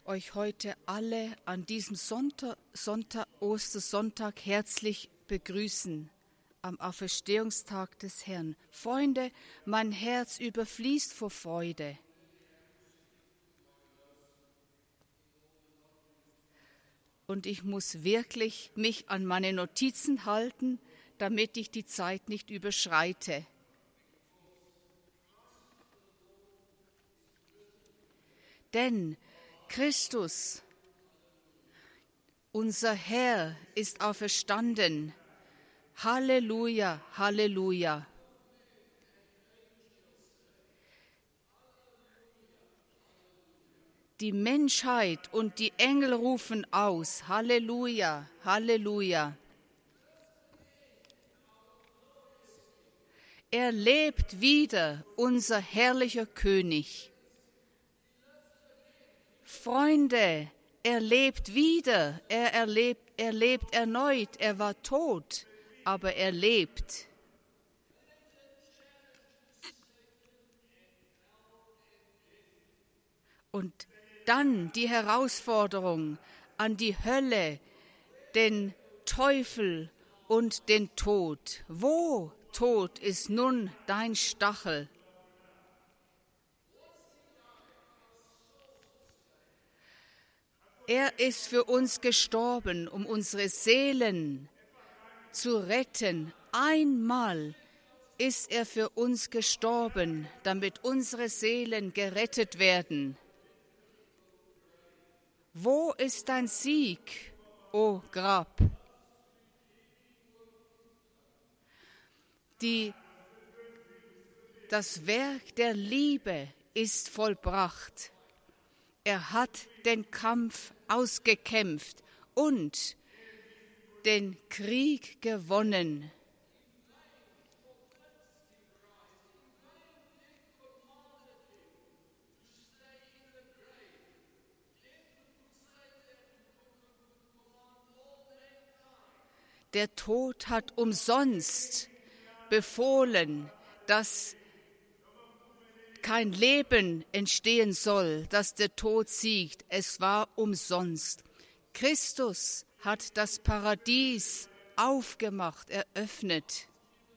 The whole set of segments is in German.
euch heute alle an diesem Ostersonntag herzlich begrüßen, am Auferstehungstag des Herrn. Freunde, mein Herz überfließt vor Freude. Und ich muss wirklich mich an meine Notizen halten, damit ich die Zeit nicht überschreite. Denn Christus, unser Herr, ist auferstanden. Halleluja, Halleluja. Die Menschheit und die Engel rufen aus, Halleluja, Halleluja. Er lebt wieder, unser herrlicher König. Freunde, er lebt wieder, er lebt erneut, er war tot, aber er lebt. Und dann die Herausforderung an die Hölle, den Teufel und den Tod. Wo, Tod, ist nun dein Stachel? Er ist für uns gestorben, um unsere Seelen zu retten. Einmal ist er für uns gestorben, damit unsere Seelen gerettet werden. Wo ist dein Sieg, o Grab? Das Werk der Liebe ist vollbracht. Er hat den Kampf ausgekämpft und den Krieg gewonnen. Der Tod hat umsonst befohlen, dass kein Leben entstehen soll, dass der Tod siegt. Es war umsonst. Christus hat das Paradies aufgemacht, eröffnet.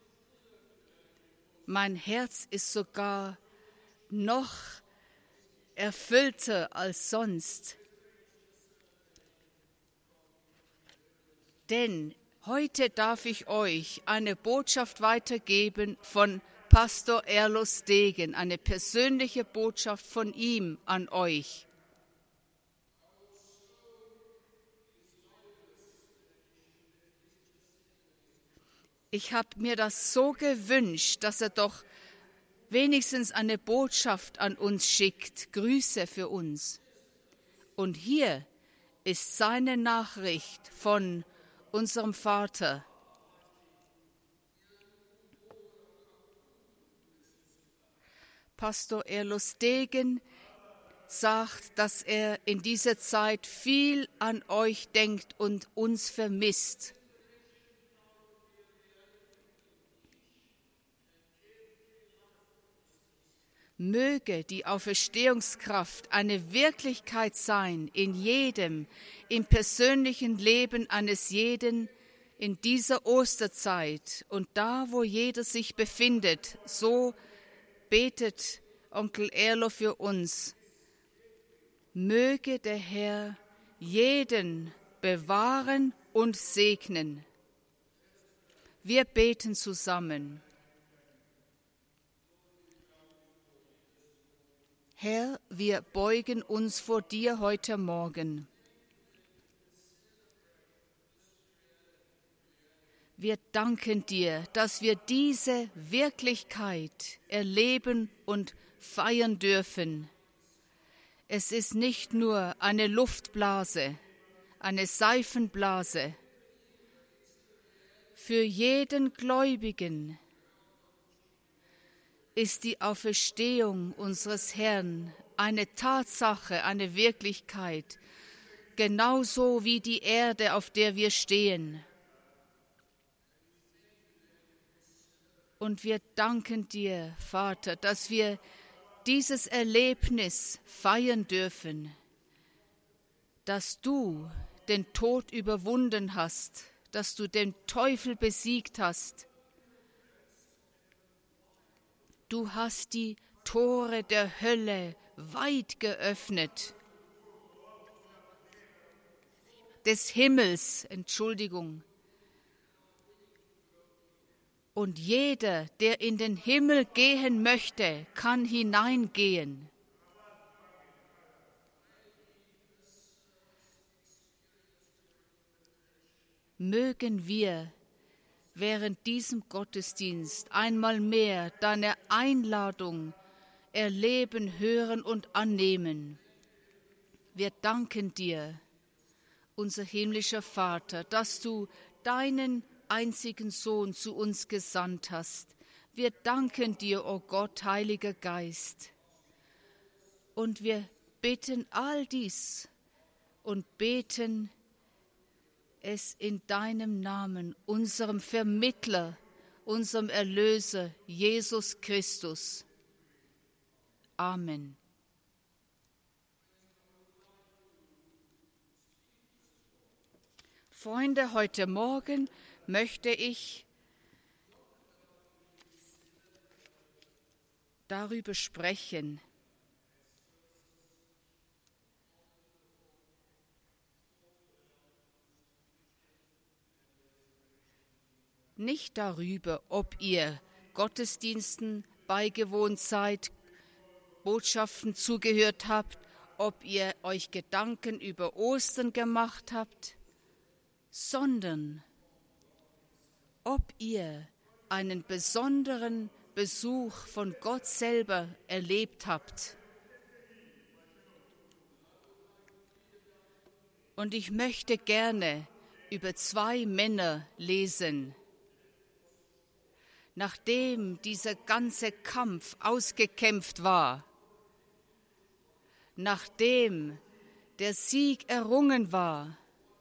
Mein Herz ist sogar noch erfüllter als sonst. Denn heute darf ich euch eine Botschaft weitergeben von Pastor Erlos Degen, eine persönliche Botschaft von ihm an euch. Ich habe mir das so gewünscht, dass er doch wenigstens eine Botschaft an uns schickt, Grüße für uns. Und hier ist seine Nachricht von unserem Vater. Pastor Erlos Degen sagt, dass er in dieser Zeit viel an euch denkt und uns vermisst. Möge die Auferstehungskraft eine Wirklichkeit sein in jedem, im persönlichen Leben eines jeden in dieser Osterzeit und da, wo jeder sich befindet. So betet Onkel Erlo für uns. Möge der Herr jeden bewahren und segnen. Wir beten zusammen. Herr, wir beugen uns vor dir heute Morgen. Wir danken dir, dass wir diese Wirklichkeit erleben und feiern dürfen. Es ist nicht nur eine Luftblase, eine Seifenblase. Für jeden Gläubigen ist die Auferstehung unseres Herrn eine Tatsache, eine Wirklichkeit, genauso wie die Erde, auf der wir stehen. Und wir danken dir, Vater, dass wir dieses Erlebnis feiern dürfen. dass du den Tod überwunden hast, dass du den Teufel besiegt hast. Du hast die Tore der Hölle weit geöffnet. Des Himmels, Entschuldigung. Und jeder, der in den Himmel gehen möchte, kann hineingehen. Mögen wir während diesem Gottesdienst einmal mehr deine Einladung erleben, hören und annehmen. Wir danken dir, unser himmlischer Vater, dass du deinen einzigen Sohn zu uns gesandt hast. Wir danken dir, o Gott, Heiliger Geist. Und wir bitten all dies und beten es in deinem Namen, unserem Vermittler, unserem Erlöser, Jesus Christus. Amen. Freunde, heute Morgen möchte ich darüber sprechen, nicht darüber, ob ihr Gottesdiensten beigewohnt seid, Botschaften zugehört habt, ob ihr euch Gedanken über Ostern gemacht habt, sondern ob ihr einen besonderen Besuch von Gott selber erlebt habt. Und ich möchte gerne über 2 Männer lesen. Nachdem dieser ganze Kampf ausgekämpft war, nachdem der Sieg errungen war,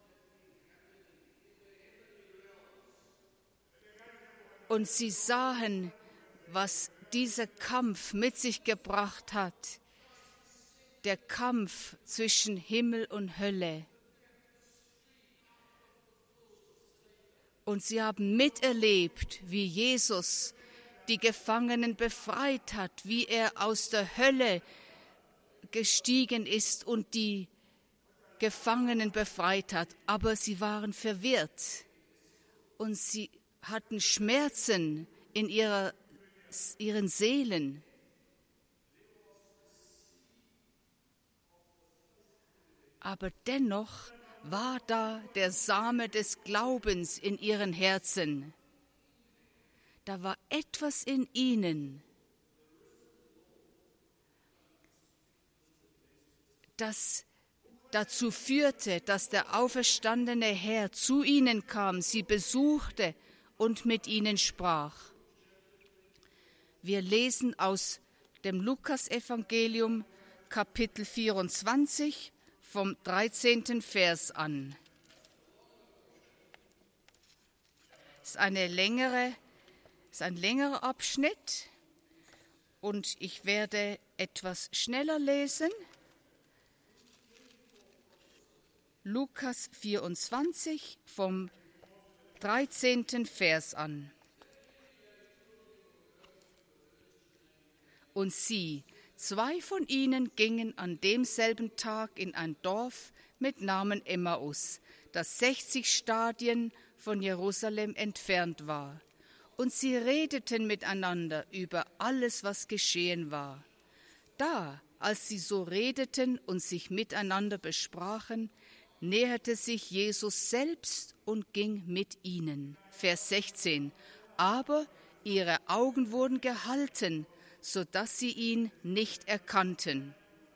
und sie sahen, was dieser Kampf mit sich gebracht hat, der Kampf zwischen Himmel und Hölle. Und sie haben miterlebt, wie Jesus die Gefangenen befreit hat, wie er aus der Hölle gestiegen ist und die Gefangenen befreit hat. Aber sie waren verwirrt und sie hatten Schmerzen in ihren Seelen. Aber dennoch war da der Same des Glaubens in ihren Herzen. Da war etwas in ihnen, das dazu führte, dass der auferstandene Herr zu ihnen kam, sie besuchte und mit ihnen sprach. Wir lesen aus dem Lukasevangelium, Kapitel 24, vom 13. Vers an. Es ist ein längerer Abschnitt und ich werde etwas schneller lesen. Lukas 24 vom 13. Vers an. Und sieh, 2 von ihnen gingen an demselben Tag in ein Dorf mit Namen Emmaus, das 60 Stadien von Jerusalem entfernt war. Und sie redeten miteinander über alles, was geschehen war. Da, als sie so redeten und sich miteinander besprachen, näherte sich Jesus selbst und ging mit ihnen. Vers 16. Aber ihre Augen wurden gehalten, sodass sie ihn nicht erkannten.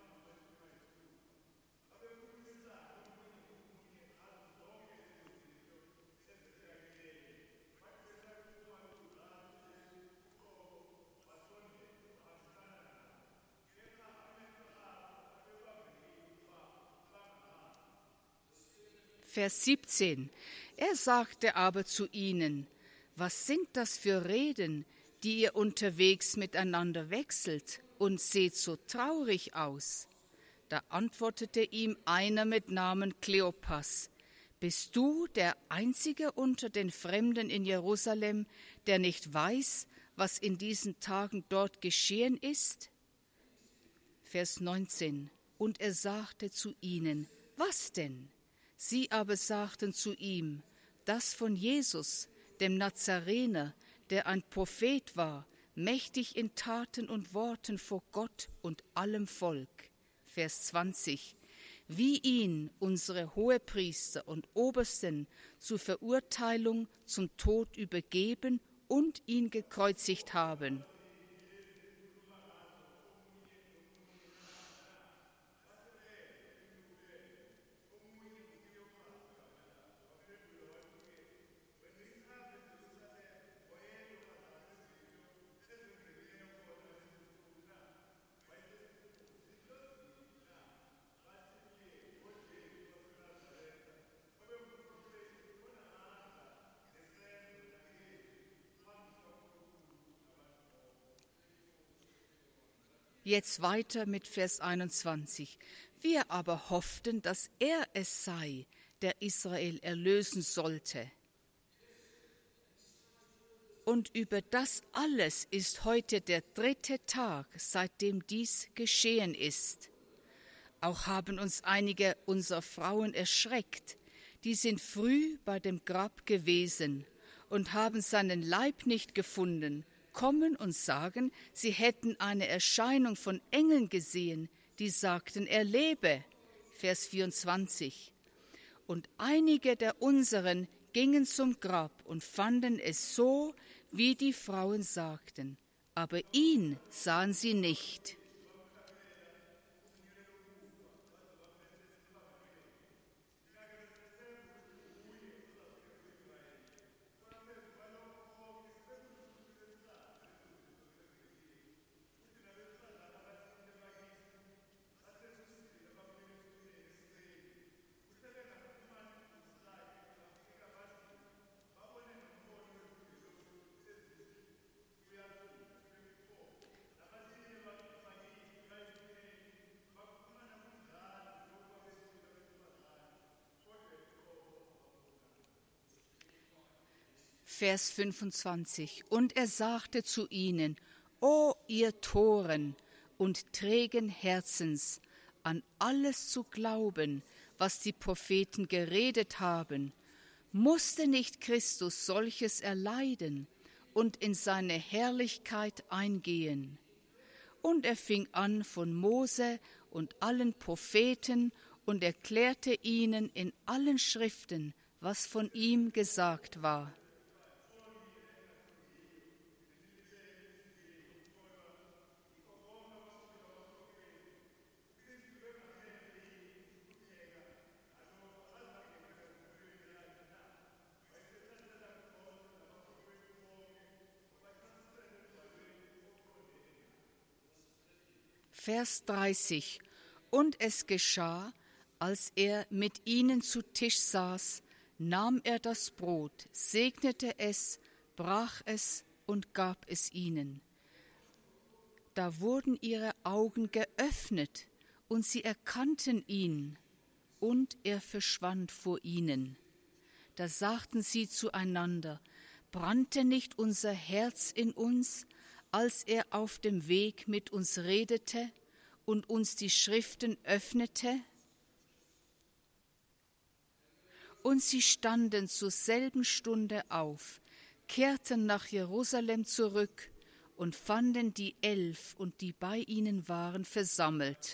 Vers 17. Er sagte aber zu ihnen: Was sind das für Reden, die ihr unterwegs miteinander wechselt, und seht so traurig aus? Da antwortete ihm einer mit Namen Kleopas: Bist du der Einzige unter den Fremden in Jerusalem, der nicht weiß, was in diesen Tagen dort geschehen ist? Vers 19. Und er sagte zu ihnen: Was denn? Sie aber sagten zu ihm: Das von Jesus, dem Nazarener, der ein Prophet war, mächtig in Taten und Worten vor Gott und allem Volk. Vers 20. Wie ihn unsere Hohepriester und Obersten zur Verurteilung zum Tod übergeben und ihn gekreuzigt haben. Jetzt weiter mit Vers 21. Wir aber hofften, dass er es sei, der Israel erlösen sollte. Und über das alles ist heute der 3. Tag, seitdem dies geschehen ist. Auch haben uns einige unserer Frauen erschreckt, die sind früh bei dem Grab gewesen und haben seinen Leib nicht gefunden, kommen und sagen, sie hätten eine Erscheinung von Engeln gesehen, die sagten, er lebe. Vers 24. Und einige der unseren gingen zum Grab und fanden es so, wie die Frauen sagten, aber ihn sahen sie nicht. Vers 25. Und er sagte zu ihnen: O ihr Toren und trägen Herzens, an alles zu glauben, was die Propheten geredet haben. Musste nicht Christus solches erleiden und in seine Herrlichkeit eingehen? Und er fing an von Mose und allen Propheten und erklärte ihnen in allen Schriften, was von ihm gesagt war. Vers 30. Und es geschah, als er mit ihnen zu Tisch saß, nahm er das Brot, segnete es, brach es und gab es ihnen. Da wurden ihre Augen geöffnet und sie erkannten ihn, und er verschwand vor ihnen. Da sagten sie zueinander: Brannte nicht unser Herz in uns, als er auf dem Weg mit uns redete und uns die Schriften öffnete? Und sie standen zur selben Stunde auf, kehrten nach Jerusalem zurück und fanden die 11 und die bei ihnen waren versammelt.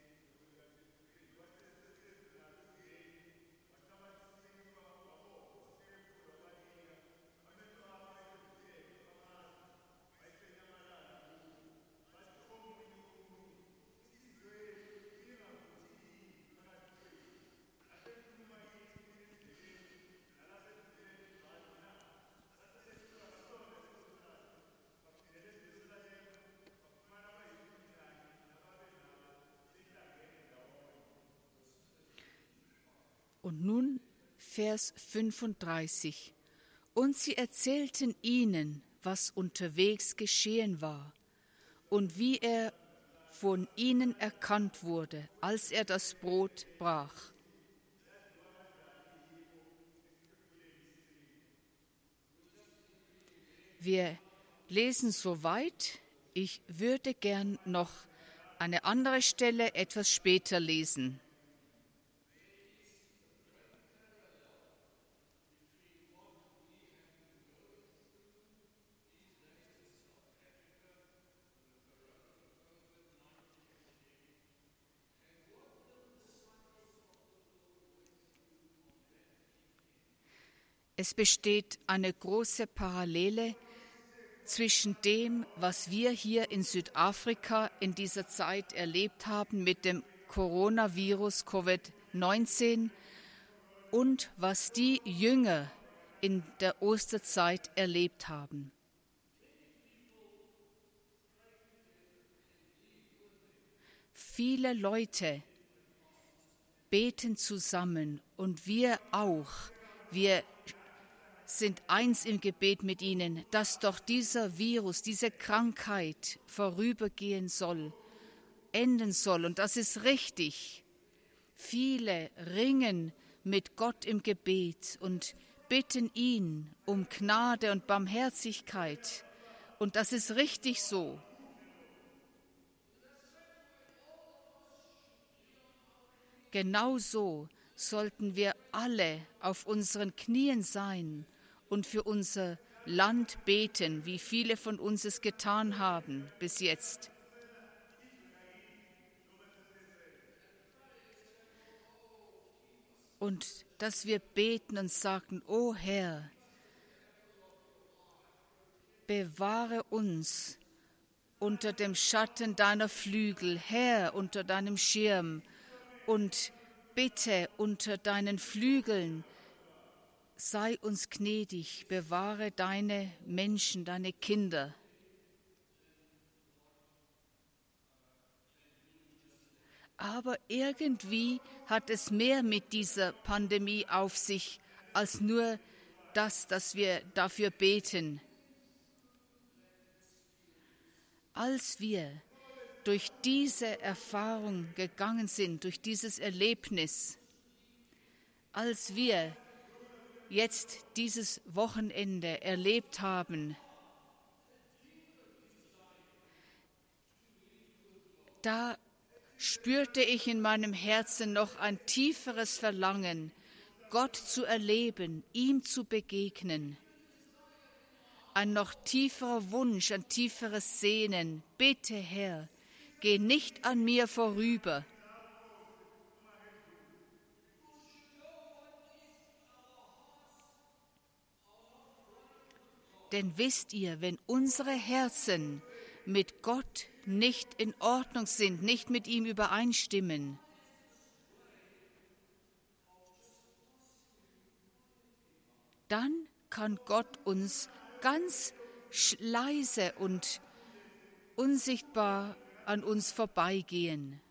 Und nun Vers 35. Und sie erzählten ihnen, was unterwegs geschehen war und wie er von ihnen erkannt wurde, als er das Brot brach. Wir lesen soweit. Ich würde gern noch eine andere Stelle etwas später lesen. Es besteht eine große Parallele zwischen dem, was wir hier in Südafrika in dieser Zeit erlebt haben mit dem Coronavirus Covid-19 und was die Jünger in der Osterzeit erlebt haben. Viele Leute beten zusammen und wir auch. Wir sind eins im Gebet mit ihnen, dass doch dieser Virus, diese Krankheit vorübergehen soll, enden soll. Und das ist richtig. Viele ringen mit Gott im Gebet und bitten ihn um Gnade und Barmherzigkeit. Und das ist richtig so. Genauso sollten wir alle auf unseren Knien sein und für unser Land beten, wie viele von uns es getan haben bis jetzt. Und dass wir beten und sagen, O Herr, bewahre uns unter dem Schatten deiner Flügel, Herr, unter deinem Schirm und bitte unter deinen Flügeln, sei uns gnädig, bewahre deine Menschen, deine Kinder. Aber irgendwie hat es mehr mit dieser Pandemie auf sich, als nur das, dass wir dafür beten. Als wir durch diese Erfahrung gegangen sind, durch dieses Erlebnis, als wir jetzt dieses Wochenende erlebt haben, da spürte ich in meinem Herzen noch ein tieferes Verlangen, Gott zu erleben, ihm zu begegnen. Ein noch tieferer Wunsch, ein tieferes Sehnen. Bitte, Herr, geh nicht an mir vorüber. Denn wisst ihr, wenn unsere Herzen mit Gott nicht in Ordnung sind, nicht mit ihm übereinstimmen, dann kann Gott uns ganz leise und unsichtbar an uns vorbeigehen.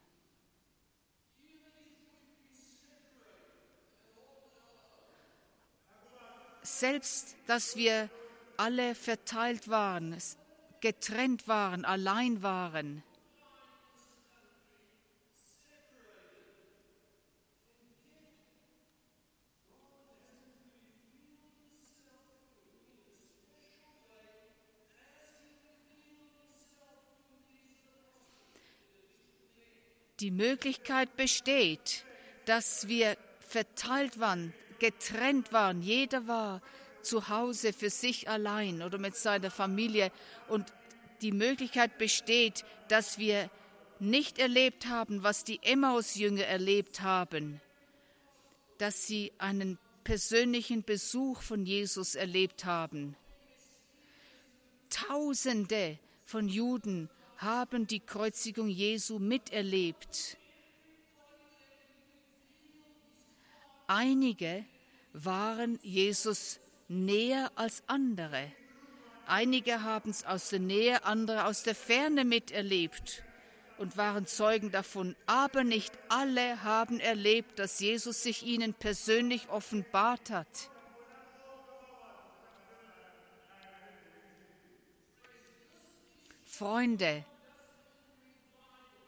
Selbst, dass wir alle verteilt waren, getrennt waren, allein waren. Die Möglichkeit besteht, dass wir verteilt waren, getrennt waren. Jeder war zu Hause für sich allein oder mit seiner Familie. Und die Möglichkeit besteht, dass wir nicht erlebt haben, was die Emmaus-Jünger erlebt haben, dass sie einen persönlichen Besuch von Jesus erlebt haben. Tausende von Juden haben die Kreuzigung Jesu miterlebt. Einige waren Jesus näher als andere. Einige haben es aus der Nähe, andere aus der Ferne miterlebt und waren Zeugen davon. Aber nicht alle haben erlebt, dass Jesus sich ihnen persönlich offenbart hat. Freunde,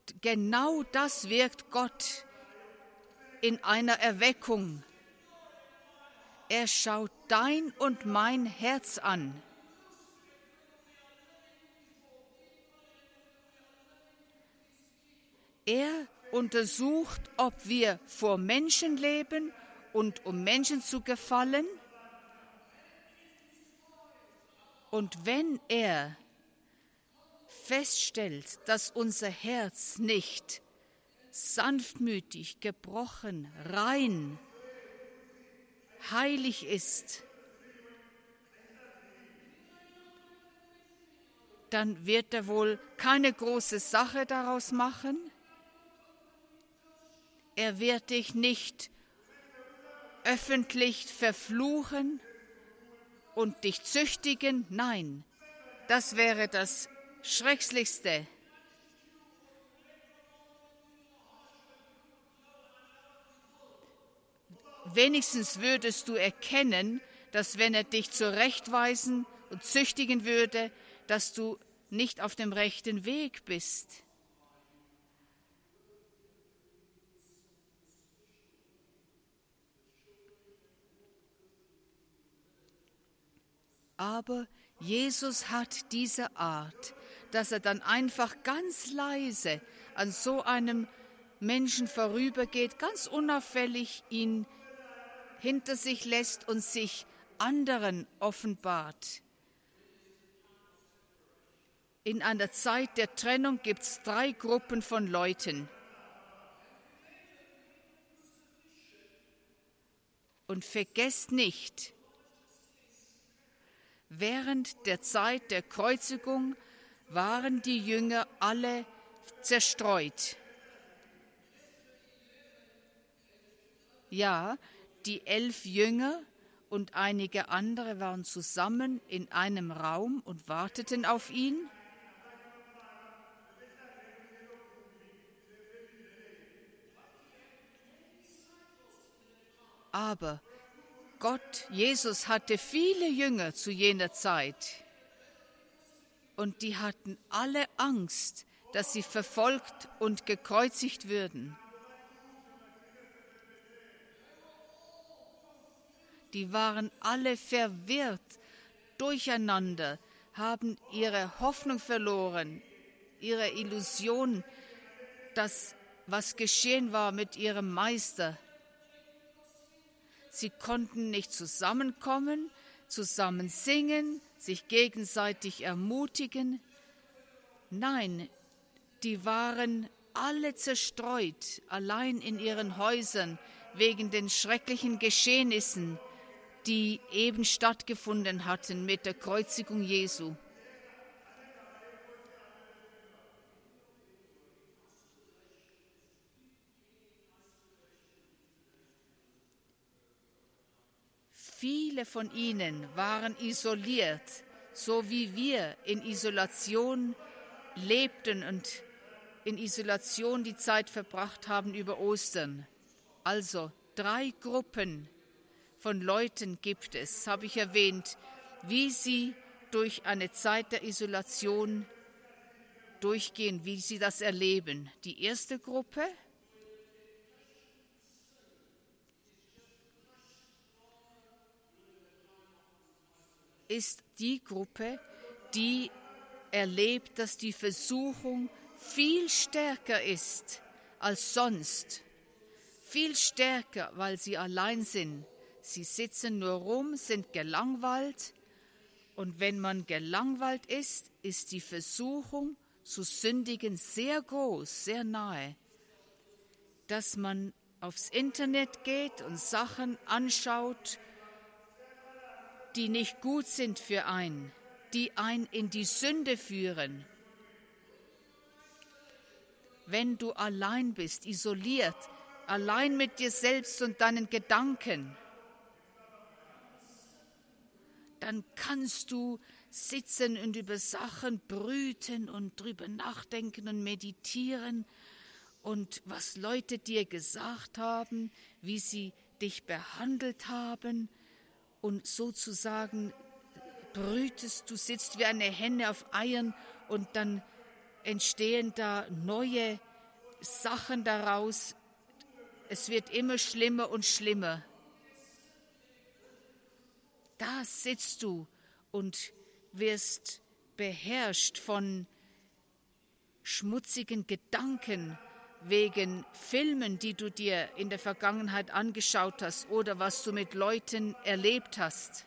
genau das wirkt Gott in einer Erweckung. Er schaut dein und mein Herz an. Er untersucht, ob wir vor Menschen leben und um Menschen zu gefallen. Und wenn er feststellt, dass unser Herz nicht sanftmütig, gebrochen, rein, heilig ist, dann wird er wohl keine große Sache daraus machen. Er wird dich nicht öffentlich verfluchen und dich züchtigen. Nein, das wäre das Schrecklichste. Wenigstens würdest du erkennen, dass wenn er dich zurechtweisen und züchtigen würde, dass du nicht auf dem rechten Weg bist. Aber Jesus hat diese Art, dass er dann einfach ganz leise an so einem Menschen vorübergeht, ganz unauffällig ihn hinter sich lässt und sich anderen offenbart. In einer Zeit der Trennung gibt es 3 Gruppen von Leuten. Und vergesst nicht, während der Zeit der Kreuzigung waren die Jünger alle zerstreut. Ja, die 11 Jünger und einige andere waren zusammen in einem Raum und warteten auf ihn. Aber Jesus hatte viele Jünger zu jener Zeit und die hatten alle Angst, dass sie verfolgt und gekreuzigt würden. Die waren alle verwirrt, durcheinander, haben ihre Hoffnung verloren, ihre Illusion, dass was geschehen war mit ihrem Meister. Sie konnten nicht zusammenkommen, zusammen singen, sich gegenseitig ermutigen. Nein, die waren alle zerstreut, allein in ihren Häusern, wegen den schrecklichen Geschehnissen, die eben stattgefunden hatten mit der Kreuzigung Jesu. Viele von ihnen waren isoliert, so wie wir in Isolation lebten und in Isolation die Zeit verbracht haben über Ostern. Also 3 Gruppen von Leuten gibt es, habe ich erwähnt, wie sie durch eine Zeit der Isolation durchgehen, wie sie das erleben. Die erste Gruppe ist die Gruppe, die erlebt, dass die Versuchung viel stärker ist als sonst. Viel stärker, weil sie allein sind. Sie sitzen nur rum, sind gelangweilt. Und wenn man gelangweilt ist, ist die Versuchung zu sündigen sehr groß, sehr nahe. Dass man aufs Internet geht und Sachen anschaut, die nicht gut sind für einen, die einen in die Sünde führen. Wenn du allein bist, isoliert, allein mit dir selbst und deinen Gedanken, dann kannst du sitzen und über Sachen brüten und drüber nachdenken und meditieren und was Leute dir gesagt haben, wie sie dich behandelt haben und sozusagen brütest, du sitzt wie eine Henne auf Eiern und dann entstehen da neue Sachen daraus. Es wird immer schlimmer und schlimmer. Da sitzt du und wirst beherrscht von schmutzigen Gedanken wegen Filmen, die du dir in der Vergangenheit angeschaut hast oder was du mit Leuten erlebt hast.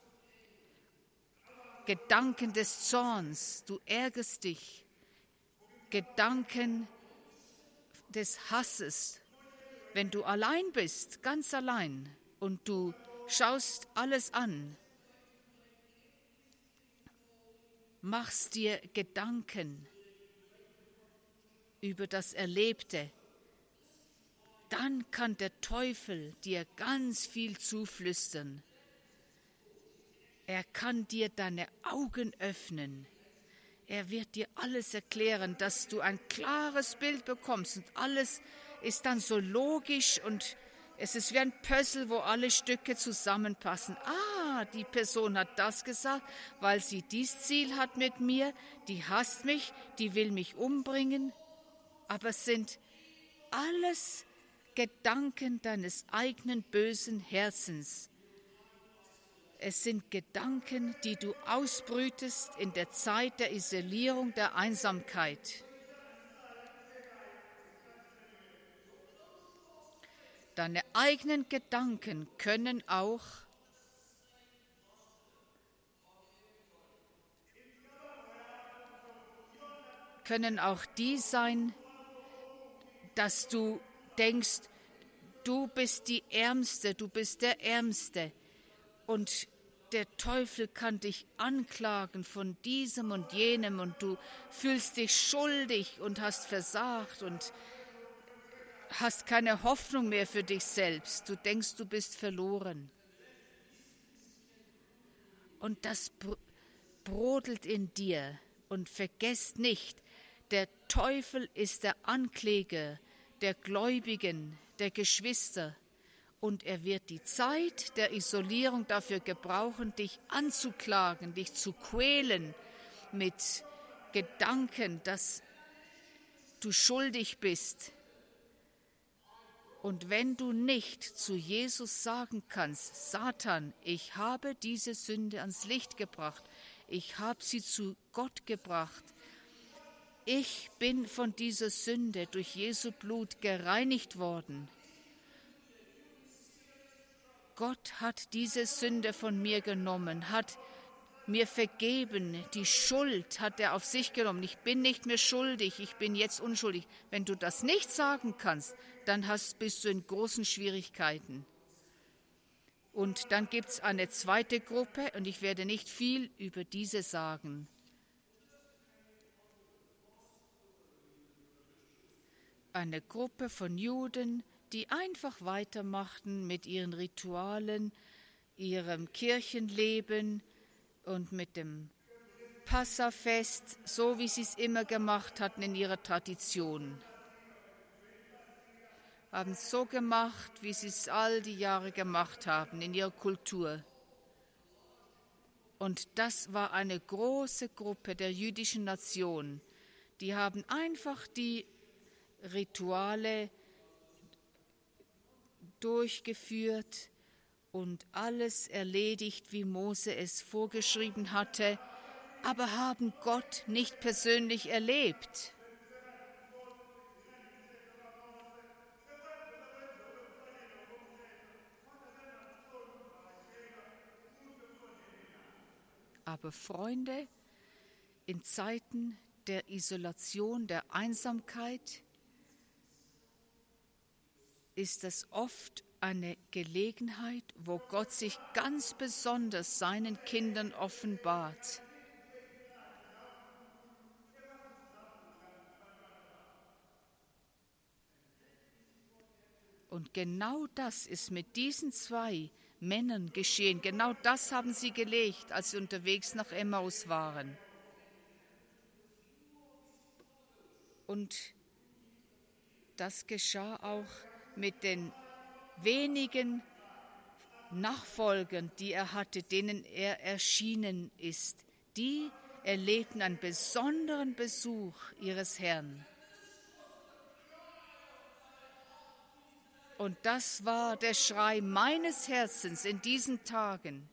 Gedanken des Zorns, du ärgerst dich. Gedanken des Hasses, wenn du allein bist, ganz allein, und du schaust alles an, machst dir Gedanken über das Erlebte, dann kann der Teufel dir ganz viel zuflüstern. Er kann dir deine Augen öffnen. Er wird dir alles erklären, dass du ein klares Bild bekommst und alles ist dann so logisch und es ist wie ein Puzzle, wo alle Stücke zusammenpassen. Die Person hat das gesagt, weil sie dies Ziel hat mit mir, die hasst mich, die will mich umbringen. Aber es sind alles Gedanken deines eigenen bösen Herzens. Es sind Gedanken, die du ausbrütest in der Zeit der Isolierung, der Einsamkeit. Deine eigenen Gedanken können auch die sein, dass du denkst, du bist die Ärmste, du bist der Ärmste. Und der Teufel kann dich anklagen von diesem und jenem und du fühlst dich schuldig und hast versagt und hast keine Hoffnung mehr für dich selbst. Du denkst, du bist verloren. Und das brodelt in dir. Und vergesst nicht, der Teufel ist der Ankläger der Gläubigen, der Geschwister. Und er wird die Zeit der Isolierung dafür gebrauchen, dich anzuklagen, dich zu quälen mit Gedanken, dass du schuldig bist. Und wenn du nicht zu Jesus sagen kannst, Satan, ich habe diese Sünde ans Licht gebracht, ich habe sie zu Gott gebracht, ich bin von dieser Sünde durch Jesu Blut gereinigt worden. Gott hat diese Sünde von mir genommen, hat mir vergeben, die Schuld hat er auf sich genommen. Ich bin nicht mehr schuldig, ich bin jetzt unschuldig. Wenn du das nicht sagen kannst, dann bist du in großen Schwierigkeiten. Und dann gibt es eine zweite Gruppe und ich werde nicht viel über diese sagen. Eine Gruppe von Juden, die einfach weitermachten mit ihren Ritualen, ihrem Kirchenleben und mit dem Passafest, so wie sie es immer gemacht hatten in ihrer Tradition. Haben es so gemacht, wie sie es all die Jahre gemacht haben in ihrer Kultur. Und das war eine große Gruppe der jüdischen Nation. Die haben einfach die Rituale durchgeführt und alles erledigt, wie Mose es vorgeschrieben hatte, aber haben Gott nicht persönlich erlebt. Aber Freunde, in Zeiten der Isolation, der Einsamkeit, ist es oft eine Gelegenheit, wo Gott sich ganz besonders seinen Kindern offenbart. Und genau das ist mit diesen zwei Männern geschehen. Genau das haben sie gelegt, als sie unterwegs nach Emmaus waren. Und das geschah auch mit den wenigen Nachfolgern, die er hatte, denen er erschienen ist. Die erlebten einen besonderen Besuch ihres Herrn. Und das war der Schrei meines Herzens in diesen Tagen.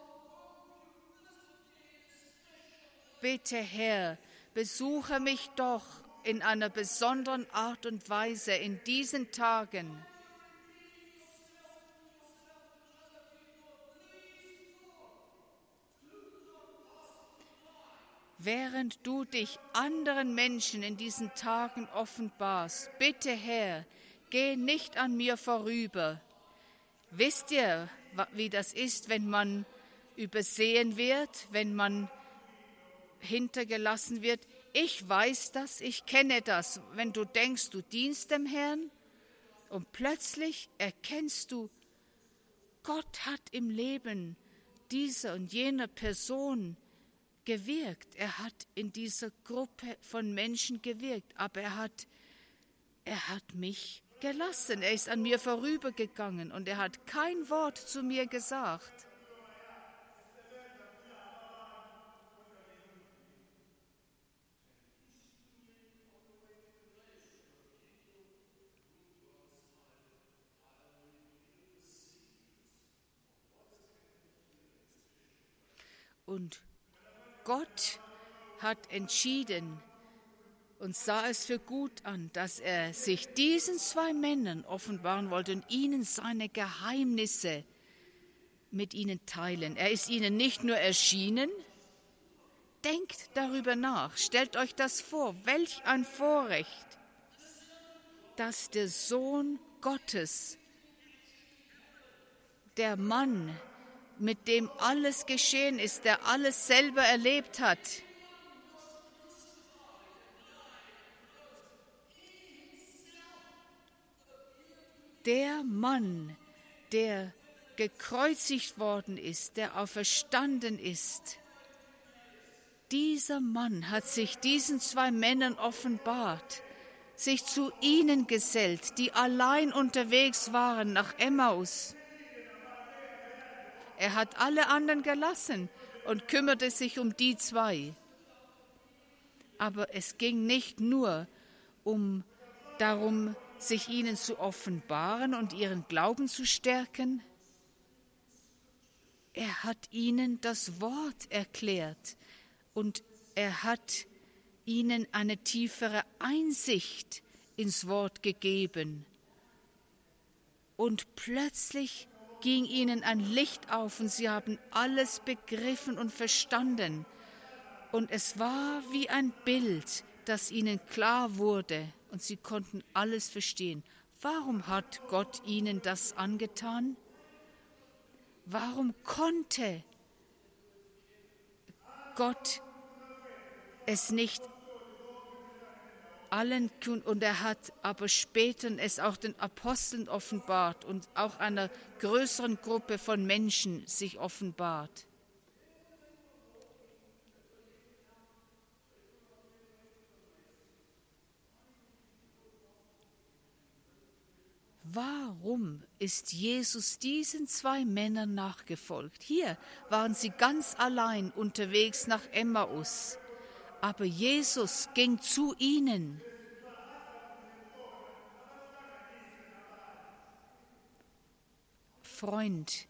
Bitte, Herr, besuche mich doch in einer besonderen Art und Weise in diesen Tagen. Während du dich anderen Menschen in diesen Tagen offenbarst, bitte, Herr, geh nicht an mir vorüber. Wisst ihr, wie das ist, wenn man übersehen wird, wenn man hintergelassen wird? Ich weiß das, ich kenne das. Wenn du denkst, du dienst dem Herrn und plötzlich erkennst du, Gott hat im Leben dieser und jener Person gewirkt. Er hat in dieser Gruppe von Menschen gewirkt, aber er hat mich gelassen. Er ist an mir vorübergegangen und er hat kein Wort zu mir gesagt. Und Gott hat entschieden und sah es für gut an, dass er sich diesen zwei Männern offenbaren wollte und ihnen seine Geheimnisse mit ihnen teilen. Er ist ihnen nicht nur erschienen. Denkt darüber nach, stellt euch das vor, welch ein Vorrecht, dass der Sohn Gottes, der Mann, mit dem alles geschehen ist, der alles selber erlebt hat, der Mann, der gekreuzigt worden ist, der auferstanden ist, dieser Mann hat sich diesen zwei Männern offenbart, sich zu ihnen gesellt, die allein unterwegs waren nach Emmaus. Er hat alle anderen gelassen und kümmerte sich um die zwei. Aber es ging nicht nur darum, sich ihnen zu offenbaren und ihren Glauben zu stärken. Er hat ihnen das Wort erklärt und er hat ihnen eine tiefere Einsicht ins Wort gegeben. Und plötzlich ging ihnen ein Licht auf und sie haben alles begriffen und verstanden. Und es war wie ein Bild, das ihnen klar wurde und sie konnten alles verstehen. Warum hat Gott ihnen das angetan? Warum konnte Gott es nicht allen tun? Und er hat aber später es auch den Aposteln offenbart und auch einer größeren Gruppe von Menschen sich offenbart. Warum ist Jesus diesen zwei Männern nachgefolgt? Hier waren sie ganz allein unterwegs nach Emmaus, aber Jesus ging zu ihnen. Freund,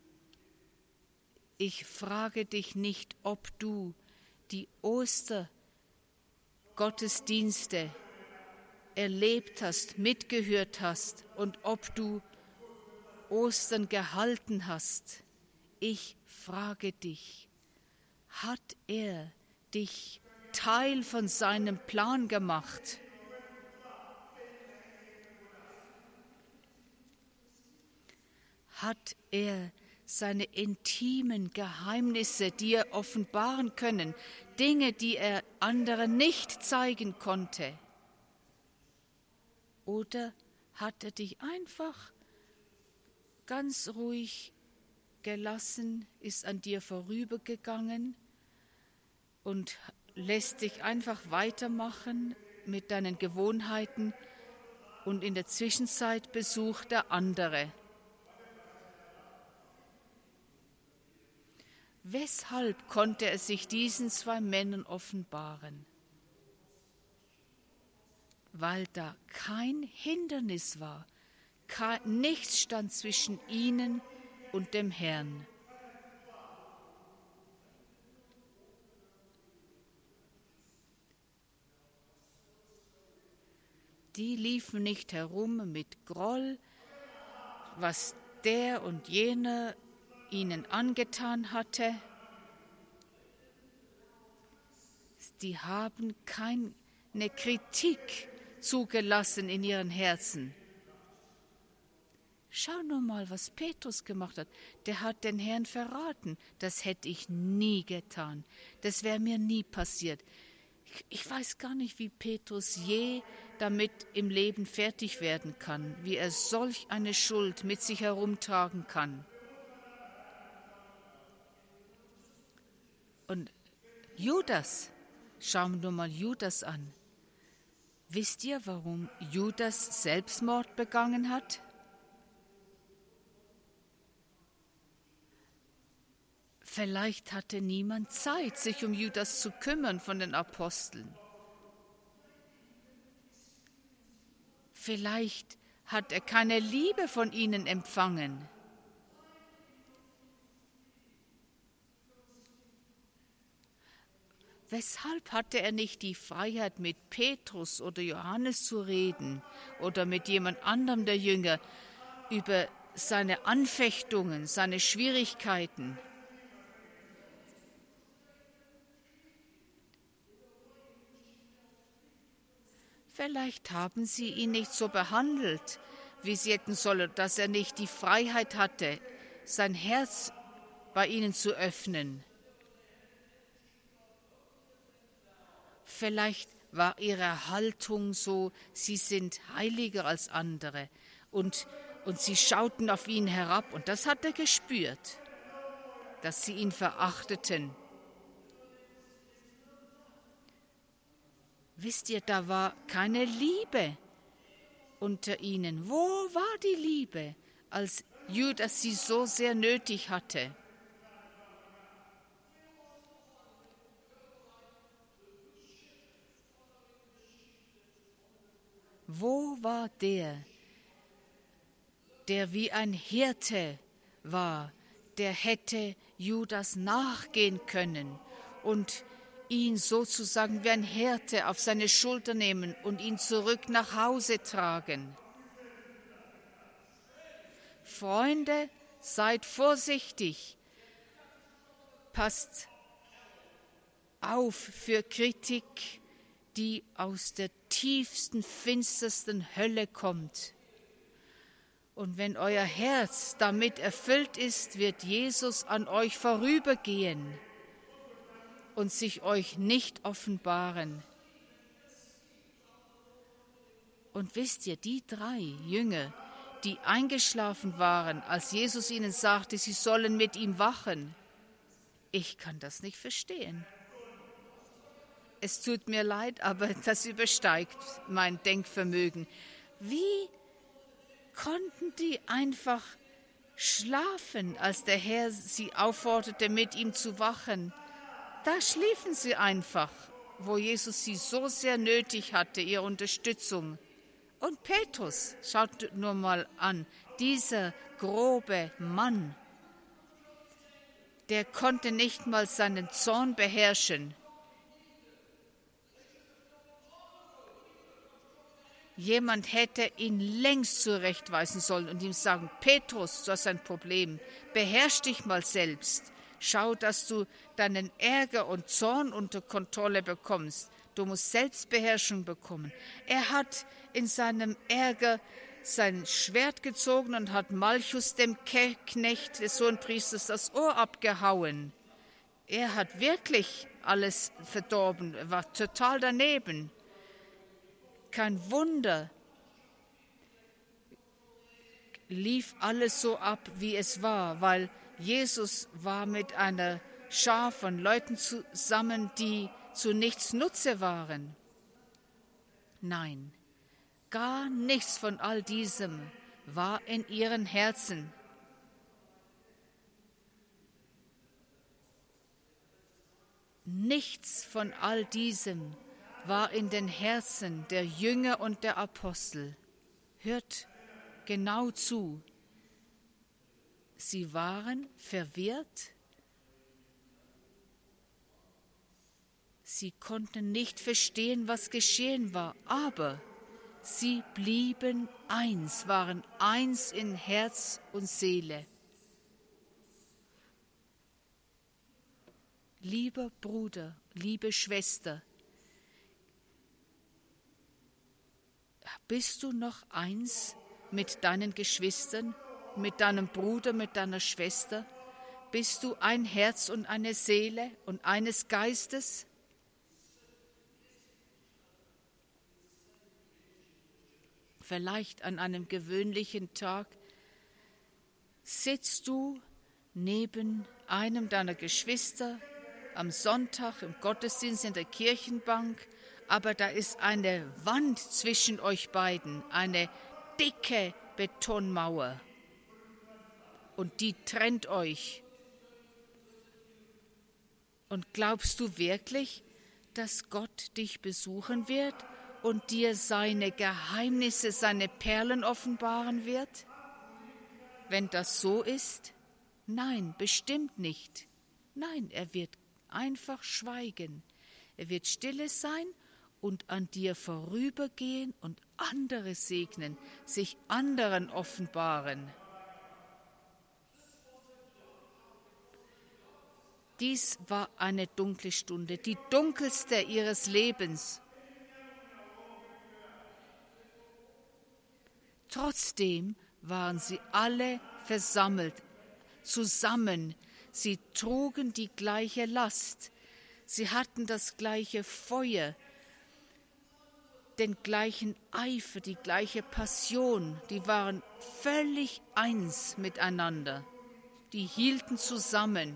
ich frage dich nicht, ob du die Ostergottesdienste erlebt hast, mitgehört hast und ob du Ostern gehalten hast. Ich frage dich, hat er dich Teil von seinem Plan gemacht? Hat er seine intimen Geheimnisse dir offenbaren können, Dinge, die er anderen nicht zeigen konnte? Oder hat er dich einfach ganz ruhig gelassen, ist an dir vorübergegangen und lässt dich einfach weitermachen mit deinen Gewohnheiten und in der Zwischenzeit besucht er andere? Weshalb konnte er sich diesen zwei Männern offenbaren? Weil da kein Hindernis war, nichts stand zwischen ihnen und dem Herrn. Die liefen nicht herum mit Groll, was der und jener ihnen angetan hatte. Die haben keine Kritik zugelassen in ihren Herzen. Schau nur mal, was Petrus gemacht hat. Der hat den Herrn verraten. Das hätte ich nie getan. Das wäre mir nie passiert. Ich weiß gar nicht, wie Petrus je damit im Leben fertig werden kann, wie er solch eine Schuld mit sich herumtragen kann. Und Judas, schauen wir nur mal Judas an. Wisst ihr, warum Judas Selbstmord begangen hat? Vielleicht hatte niemand Zeit, sich um Judas zu kümmern von den Aposteln. Vielleicht hat er keine Liebe von ihnen empfangen. Weshalb hatte er nicht die Freiheit, mit Petrus oder Johannes zu reden oder mit jemand anderem der Jünger über seine Anfechtungen, seine Schwierigkeiten? Vielleicht haben sie ihn nicht so behandelt, wie sie hätten sollen, dass er nicht die Freiheit hatte, sein Herz bei ihnen zu öffnen. Vielleicht war ihre Haltung so, sie sind heiliger als andere und sie schauten auf ihn herab und das hat er gespürt, dass sie ihn verachteten. Wisst ihr, da war keine Liebe unter ihnen. Wo war die Liebe, als Judas sie so sehr nötig hatte? Wo war der wie ein Hirte war, der hätte Judas nachgehen können und ihn sozusagen wie ein Hirte auf seine Schulter nehmen und ihn zurück nach Hause tragen? Freunde, seid vorsichtig, passt auf für Kritik, die aus der tiefsten, finstersten Hölle kommt. Und wenn euer Herz damit erfüllt ist, wird Jesus an euch vorübergehen und sich euch nicht offenbaren. Und wisst ihr, die 3 Jünger, die eingeschlafen waren, als Jesus ihnen sagte, sie sollen mit ihm wachen, ich kann das nicht verstehen. Es tut mir leid, aber das übersteigt mein Denkvermögen. Wie konnten die einfach schlafen, als der Herr sie aufforderte, mit ihm zu wachen? Da schliefen sie einfach, wo Jesus sie so sehr nötig hatte, ihre Unterstützung. Und Petrus, schaut nur mal an, dieser grobe Mann, der konnte nicht mal seinen Zorn beherrschen. Jemand hätte ihn längst zurechtweisen sollen und ihm sagen, Petrus, du hast ein Problem, beherrsch dich mal selbst. Schau, dass du deinen Ärger und Zorn unter Kontrolle bekommst. Du musst Selbstbeherrschung bekommen. Er hat in seinem Ärger sein Schwert gezogen und hat Malchus, dem Knecht des Hohenpriesters, das Ohr abgehauen. Er hat wirklich alles verdorben, war total daneben. Kein Wunder, lief alles so ab, wie es war, weil Jesus war mit einer Schar von Leuten zusammen, die zu nichts Nutze waren. Nein, gar nichts von all diesem war in ihren Herzen. Nichts von all diesem war in den Herzen der Jünger und der Apostel. Hört genau zu. Sie waren verwirrt. Sie konnten nicht verstehen, was geschehen war, aber sie blieben eins, waren eins in Herz und Seele. Lieber Bruder, liebe Schwester, bist du noch eins mit deinen Geschwistern, mit deinem Bruder, mit deiner Schwester? Bist du ein Herz und eine Seele und eines Geistes? Vielleicht an einem gewöhnlichen Tag sitzt du neben einem deiner Geschwister am Sonntag im Gottesdienst in der Kirchenbank, aber da ist eine Wand zwischen euch beiden, eine dicke Betonmauer, und die trennt euch. Und glaubst du wirklich, dass Gott dich besuchen wird und dir seine Geheimnisse, seine Perlen offenbaren wird? Wenn das so ist, nein, bestimmt nicht. Nein, er wird einfach schweigen. Er wird stille sein und an dir vorübergehen und andere segnen, sich anderen offenbaren. Dies war eine dunkle Stunde, die dunkelste ihres Lebens. Trotzdem waren sie alle versammelt, zusammen. Sie trugen die gleiche Last. Sie hatten das gleiche Feuer, den gleichen Eifer, die gleiche Passion. Die waren völlig eins miteinander. Die hielten zusammen.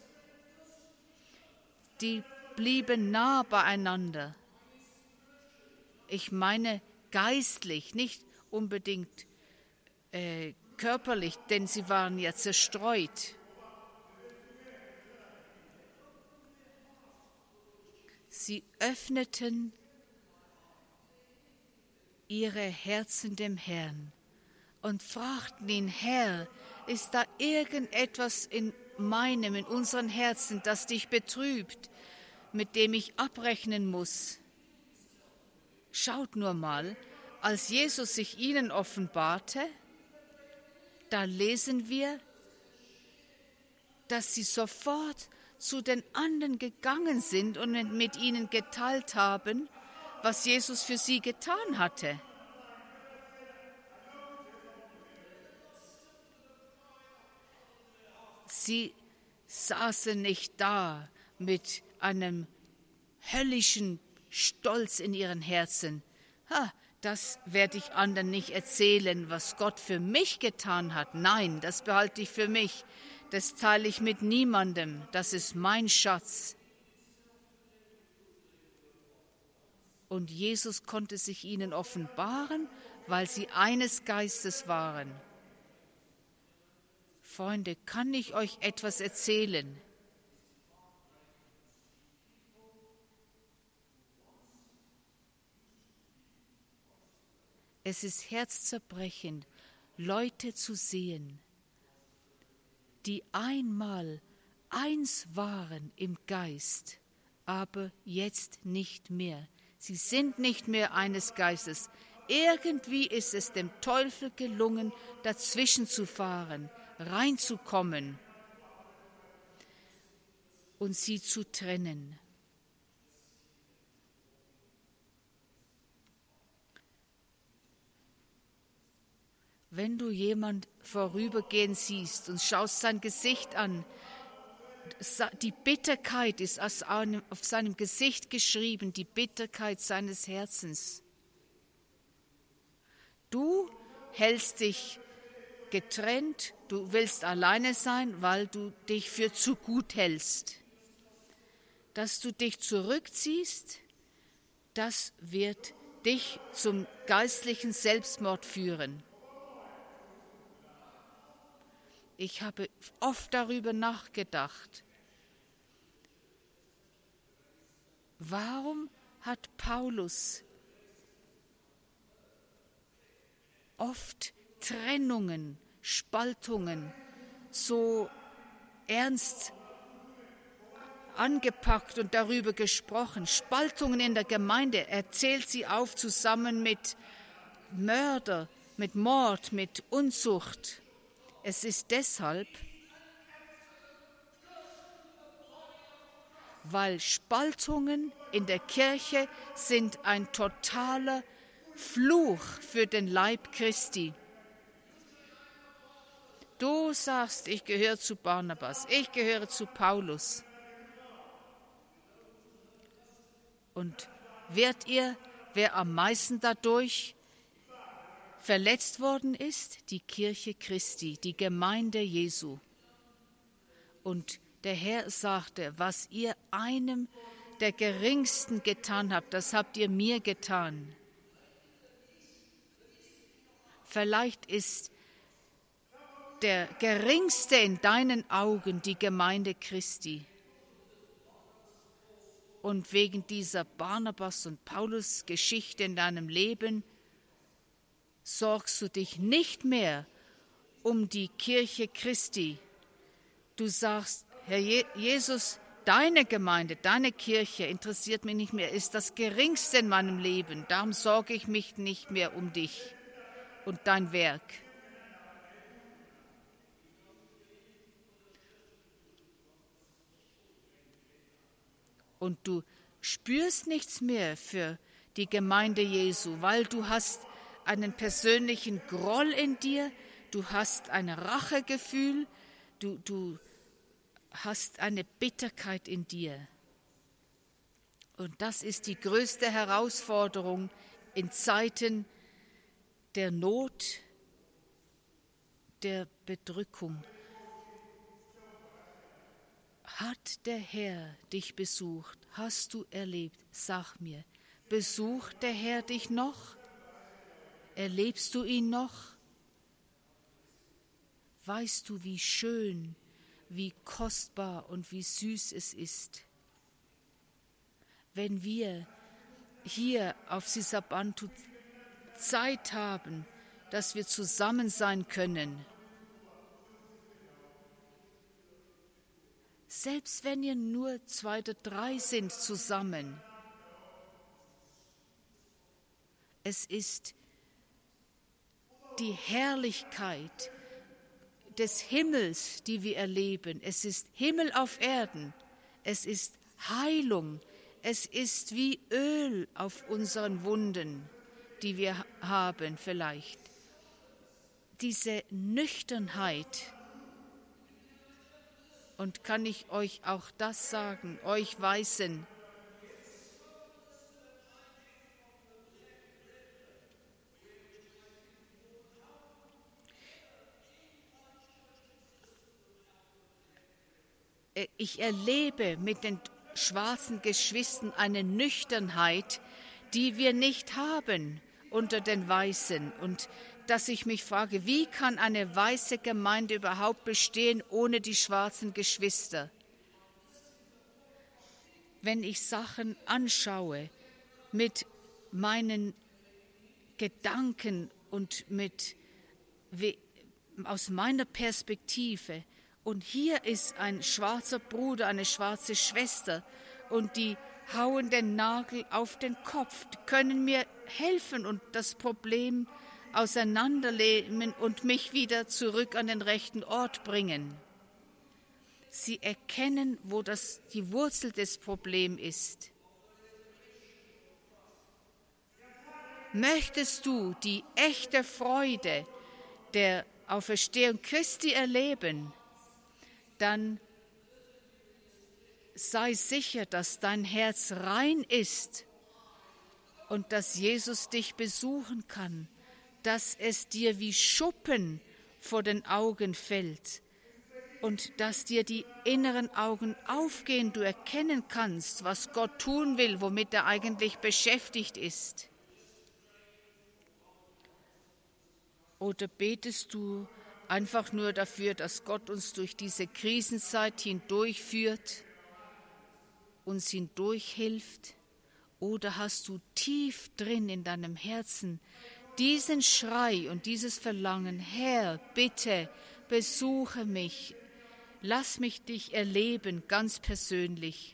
Die blieben nah beieinander. Ich meine geistlich, nicht unbedingt körperlich, denn sie waren ja zerstreut. Sie öffneten ihre Herzen dem Herrn und fragten ihn: Herr, ist da irgendetwas in unseren Herzen, das dich betrübt, mit dem ich abrechnen muss? Schaut nur mal, als Jesus sich ihnen offenbarte, da lesen wir, dass sie sofort zu den anderen gegangen sind und mit ihnen geteilt haben, was Jesus für sie getan hatte. Sie saßen nicht da mit einem höllischen Stolz in ihren Herzen. Das werde ich anderen nicht erzählen, was Gott für mich getan hat. Nein, das behalte ich für mich. Das teile ich mit niemandem. Das ist mein Schatz. Und Jesus konnte sich ihnen offenbaren, weil sie eines Geistes waren. Freunde, kann ich euch etwas erzählen? Es ist herzzerbrechend, Leute zu sehen, die einmal eins waren im Geist, aber jetzt nicht mehr. Sie sind nicht mehr eines Geistes. Irgendwie ist es dem Teufel gelungen, dazwischen zu fahren, reinzukommen und sie zu trennen. Wenn du jemand vorübergehen siehst und schaust sein Gesicht an, die Bitterkeit ist auf seinem Gesicht geschrieben, die Bitterkeit seines Herzens. Du hältst dich getrennt, du willst alleine sein, weil du dich für zu gut hältst. Dass du dich zurückziehst, das wird dich zum geistlichen Selbstmord führen. Ich habe oft darüber nachgedacht. Warum hat Paulus oft Trennungen, Spaltungen so ernst angepackt und darüber gesprochen. Spaltungen in der Gemeinde, er zählt sie auf zusammen mit Mörder, mit Mord, mit Unzucht. Es ist deshalb, weil Spaltungen in der Kirche sind ein totaler Fluch für den Leib Christi. Du sagst, ich gehöre zu Barnabas, ich gehöre zu Paulus. Und wer am meisten dadurch verletzt worden ist? Die Kirche Christi, die Gemeinde Jesu. Und der Herr sagte, was ihr einem der Geringsten getan habt, das habt ihr mir getan. Vielleicht ist der Geringste in deinen Augen die Gemeinde Christi. Und wegen dieser Barnabas- und Paulus-Geschichte in deinem Leben sorgst du dich nicht mehr um die Kirche Christi. Du sagst, Herr Jesus, deine Gemeinde, deine Kirche interessiert mich nicht mehr, ist das Geringste in meinem Leben. Darum sorge ich mich nicht mehr um dich und dein Werk. Und du spürst nichts mehr für die Gemeinde Jesu, weil du hast einen persönlichen Groll in dir, du hast ein Rachegefühl, du hast eine Bitterkeit in dir. Und das ist die größte Herausforderung in Zeiten der Not, der Bedrückung. Hat der Herr dich besucht? Hast du erlebt? Sag mir, besucht der Herr dich noch? Erlebst du ihn noch? Weißt du, wie schön, wie kostbar und wie süß es ist, wenn wir hier auf Sisabantu Zeit haben, dass wir zusammen sein können. Selbst wenn ihr nur 2 oder 3 sind zusammen. Es ist die Herrlichkeit des Himmels, die wir erleben. Es ist Himmel auf Erden. Es ist Heilung. Es ist wie Öl auf unseren Wunden, die wir haben vielleicht. Diese Nüchternheit. Und kann ich euch auch das sagen, euch Weißen, ich erlebe mit den schwarzen Geschwistern eine Nüchternheit, die wir nicht haben unter den Weißen. Und dass ich mich frage, wie kann eine weiße Gemeinde überhaupt bestehen ohne die schwarzen Geschwister? Wenn ich Sachen anschaue mit meinen Gedanken und aus meiner Perspektive, und hier ist ein schwarzer Bruder, eine schwarze Schwester, und die hauen den Nagel auf den Kopf, die können mir helfen und das Problem auseinandernehmen und mich wieder zurück an den rechten Ort bringen. Sie erkennen, wo die Wurzel des Problems ist. Möchtest du die echte Freude der Auferstehung Christi erleben, dann sei sicher, dass dein Herz rein ist und dass Jesus dich besuchen kann, dass es dir wie Schuppen vor den Augen fällt und dass dir die inneren Augen aufgehen, du erkennen kannst, was Gott tun will, womit er eigentlich beschäftigt ist. Oder betest du einfach nur dafür, dass Gott uns durch diese Krisenzeit hindurchführt, uns hindurch hilft? Oder hast du tief drin in deinem Herzen diesen Schrei und dieses Verlangen: Herr, bitte besuche mich, lass mich dich erleben, ganz persönlich.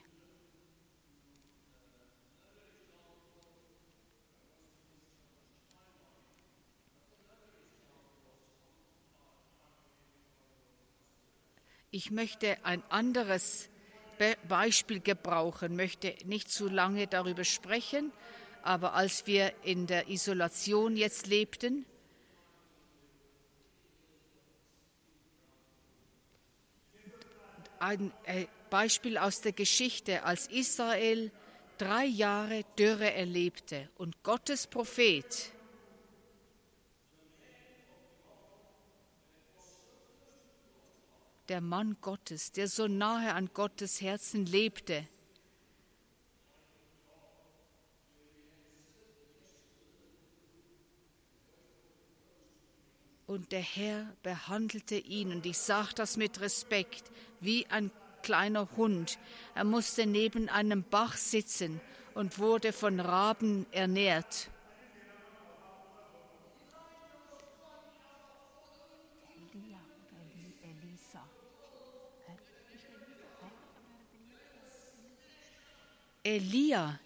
Ich möchte ein anderes Beispiel gebrauchen, möchte nicht zu lange darüber sprechen, aber als wir in der Isolation jetzt lebten, ein Beispiel aus der Geschichte, als Israel 3 Jahre Dürre erlebte und Gottes Prophet der Mann Gottes, der so nahe an Gottes Herzen lebte, und der Herr behandelte ihn, und ich sage das mit Respekt, wie ein kleiner Hund. Er musste neben einem Bach sitzen und wurde von Raben ernährt. Elia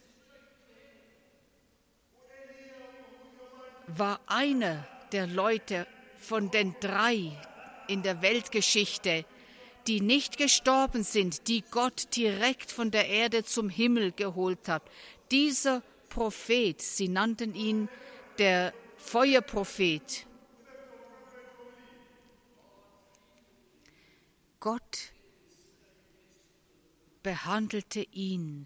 war einer der Leute von den 3 in der Weltgeschichte, die nicht gestorben sind, die Gott direkt von der Erde zum Himmel geholt hat. Dieser Prophet, sie nannten ihn der Feuerprophet. Gott behandelte ihn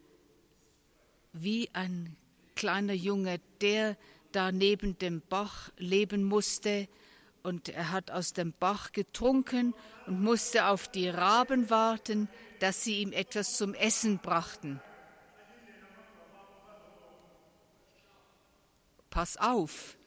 wie ein kleiner Junge, der da neben dem Bach leben musste, und er hat aus dem Bach getrunken und musste auf die Raben warten, dass sie ihm etwas zum Essen brachten. Pass auf!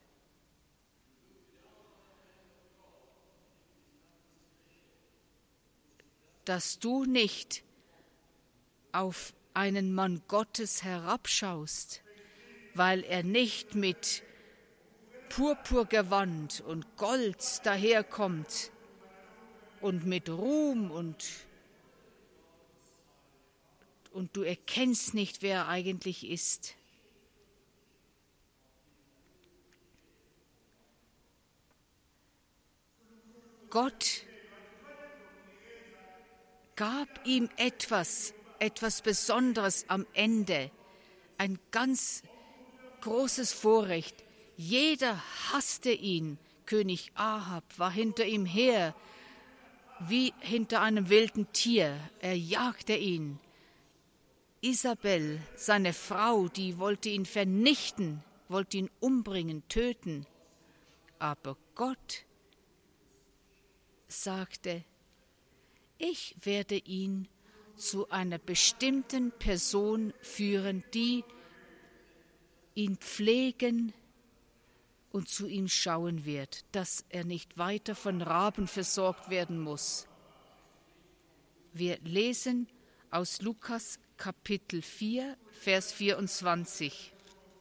Dass du nicht auf einen Mann Gottes herabschaust, weil er nicht mit Purpurgewand und Gold daherkommt und mit Ruhm und du erkennst nicht, wer er eigentlich ist. Gott gab ihm etwas Besonderes am Ende, ein ganz großes Vorrecht. Jeder hasste ihn. König Ahab war hinter ihm her, wie hinter einem wilden Tier. Er jagte ihn. Isabel, seine Frau, die wollte ihn vernichten, wollte ihn umbringen, töten. Aber Gott sagte: Ich werde ihn zu einer bestimmten Person führen, die ihn pflegen und zu ihm schauen wird, dass er nicht weiter von Raben versorgt werden muss. Wir lesen aus Lukas Kapitel 4, Vers 24.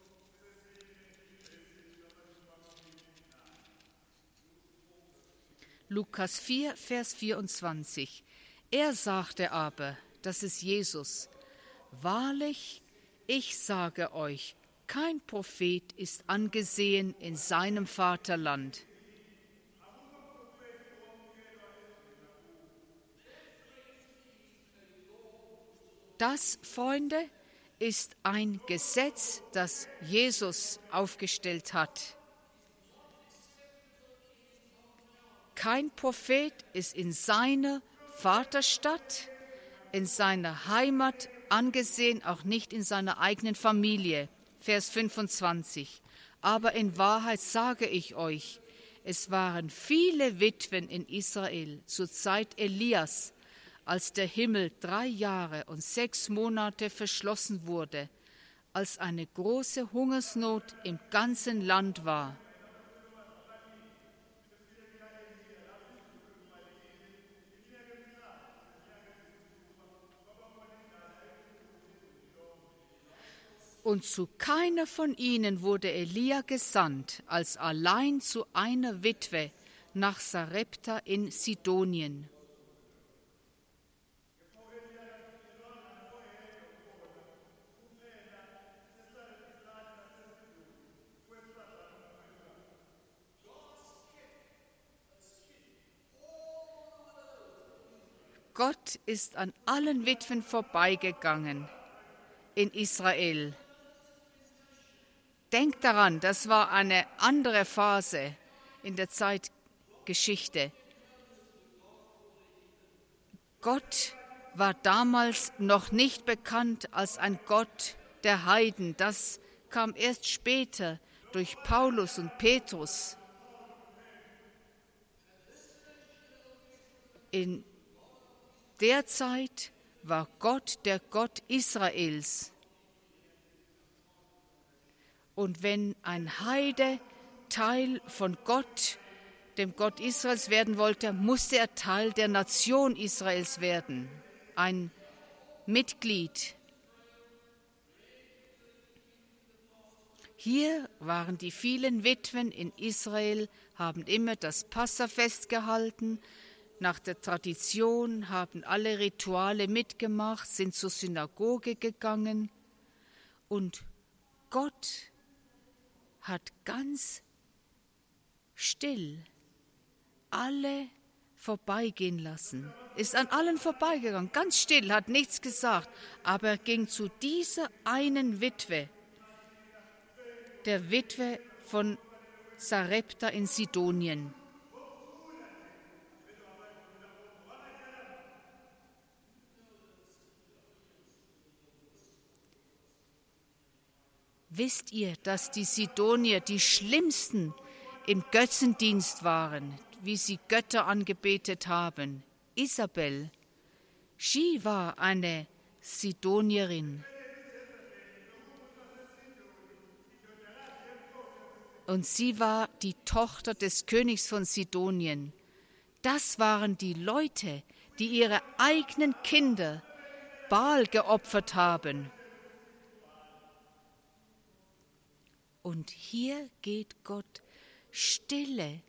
Lukas 4, Vers 24. Er sagte aber, das ist Jesus: Wahrlich, ich sage euch, kein Prophet ist angesehen in seinem Vaterland. Das, Freunde, ist ein Gesetz, das Jesus aufgestellt hat. Kein Prophet ist in seiner Vaterstadt, in seiner Heimat angesehen, auch nicht in seiner eigenen Familie. Vers 25. Aber in Wahrheit sage ich euch, es waren viele Witwen in Israel zur Zeit Elias, als der Himmel 3 Jahre und 6 Monate verschlossen wurde, als eine große Hungersnot im ganzen Land war. Und zu keiner von ihnen wurde Elia gesandt, als allein zu einer Witwe nach Sarepta in Sidonien. Gott ist an allen Witwen vorbeigegangen in Israel. Denkt daran, das war eine andere Phase in der Zeitgeschichte. Gott war damals noch nicht bekannt als ein Gott der Heiden. Das kam erst später durch Paulus und Petrus. In der Zeit war Gott der Gott Israels. Und wenn ein Heide Teil von Gott, dem Gott Israels werden wollte, musste er Teil der Nation Israels werden, ein Mitglied. Hier waren die vielen Witwen in Israel, haben immer das Passafest gehalten, nach der Tradition, haben alle Rituale mitgemacht, sind zur Synagoge gegangen und Gott hat ganz still alle vorbeigehen lassen, ist an allen vorbeigegangen, ganz still, hat nichts gesagt, aber er ging zu dieser einen Witwe, der Witwe von Sarepta in Sidonien. Wisst ihr, dass die Sidonier die schlimmsten im Götzendienst waren, wie sie Götter angebetet haben? Isabel, sie war eine Sidonierin. Und sie war die Tochter des Königs von Sidonien. Das waren die Leute, die ihre eigenen Kinder Baal geopfert haben. Und hier geht Gott stille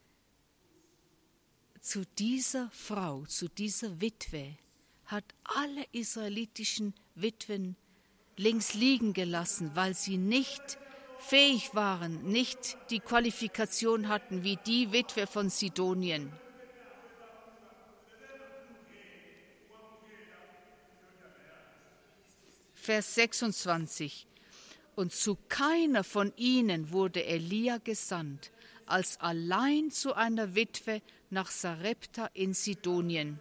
zu dieser Frau, zu dieser Witwe, hat alle israelitischen Witwen links liegen gelassen, weil sie nicht fähig waren, nicht die Qualifikation hatten wie die Witwe von Sidonien. Vers 26. Und zu keiner von ihnen wurde Elia gesandt, als allein zu einer Witwe nach Sarepta in Sidonien.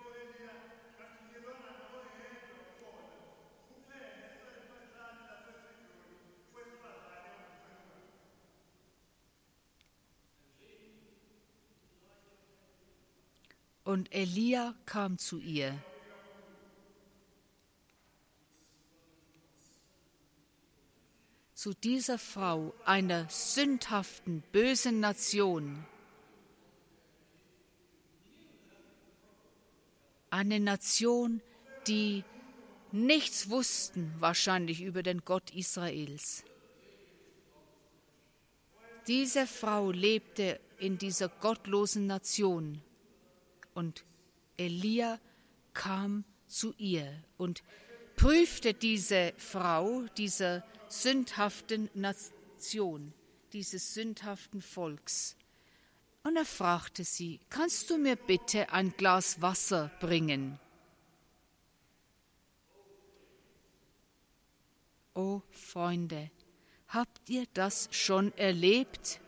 Und Elia kam zu ihr. Zu dieser Frau, einer sündhaften, bösen Nation. Eine Nation, die nichts wussten wahrscheinlich über den Gott Israels. Diese Frau lebte in dieser gottlosen Nation und Elia kam zu ihr und prüfte diese Frau, dieser sündhaften Nation, dieses sündhaften Volks. Und er fragte sie, kannst du mir bitte ein Glas Wasser bringen? Oh Freunde, habt ihr das schon erlebt?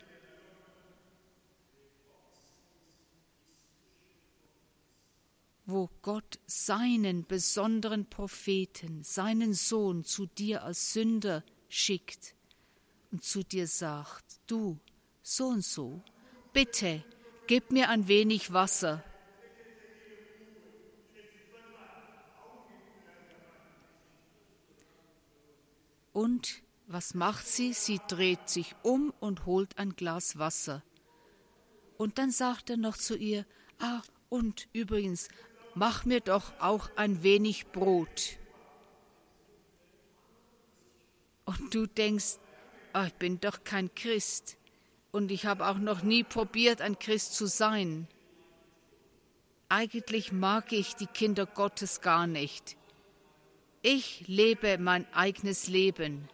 Wo Gott seinen besonderen Propheten, seinen Sohn zu dir als Sünder schickt und zu dir sagt, du, so und so, bitte, gib mir ein wenig Wasser. Und was macht sie? Sie dreht sich um und holt ein Glas Wasser. Und dann sagt er noch zu ihr, und übrigens, mach mir doch auch ein wenig Brot. Und du denkst, ich bin doch kein Christ und ich habe auch noch nie probiert, ein Christ zu sein. Eigentlich mag ich die Kinder Gottes gar nicht. Ich lebe mein eigenes Leben.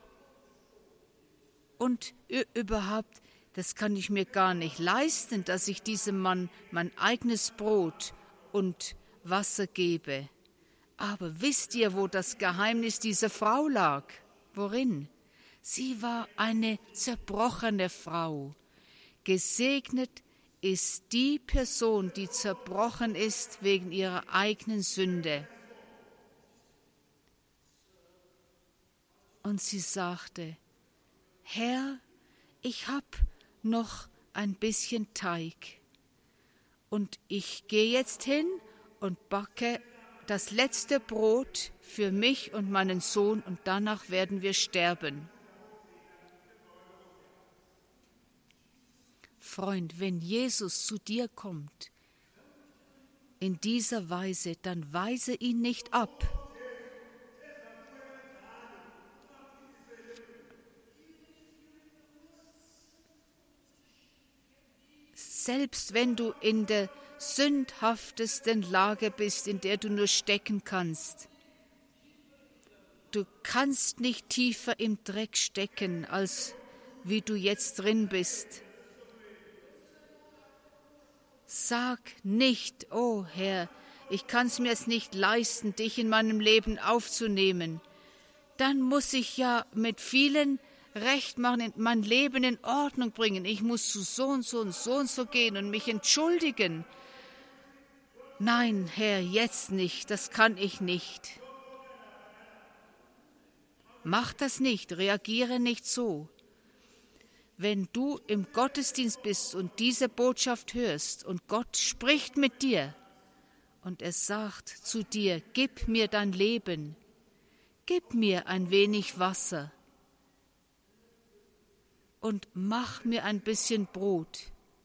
Und überhaupt, das kann ich mir gar nicht leisten, dass ich diesem Mann mein eigenes Brot und Wasser gebe. Aber wisst ihr, wo das Geheimnis dieser Frau lag? Worin? Sie war eine zerbrochene Frau. Gesegnet ist die Person, die zerbrochen ist wegen ihrer eigenen Sünde. Und sie sagte, Herr, ich habe noch ein bisschen Teig und ich gehe jetzt hin und backe das letzte Brot für mich und meinen Sohn und danach werden wir sterben. Freund, wenn Jesus zu dir kommt, in dieser Weise, dann weise ihn nicht ab. Selbst wenn du in der sündhaftesten Lage bist, in der du nur stecken kannst. Du kannst nicht tiefer im Dreck stecken, als wie du jetzt drin bist. Sag nicht, oh Herr, ich kann es mir jetzt nicht leisten, dich in meinem Leben aufzunehmen. Dann muss ich ja mit vielen Recht machen, mein Leben in Ordnung bringen. Ich muss zu so und so und so und so gehen und mich entschuldigen. Nein, Herr, jetzt nicht, das kann ich nicht. Mach das nicht, reagiere nicht so. Wenn du im Gottesdienst bist und diese Botschaft hörst und Gott spricht mit dir und er sagt zu dir, gib mir dein Leben, gib mir ein wenig Wasser und mach mir ein bisschen Brot,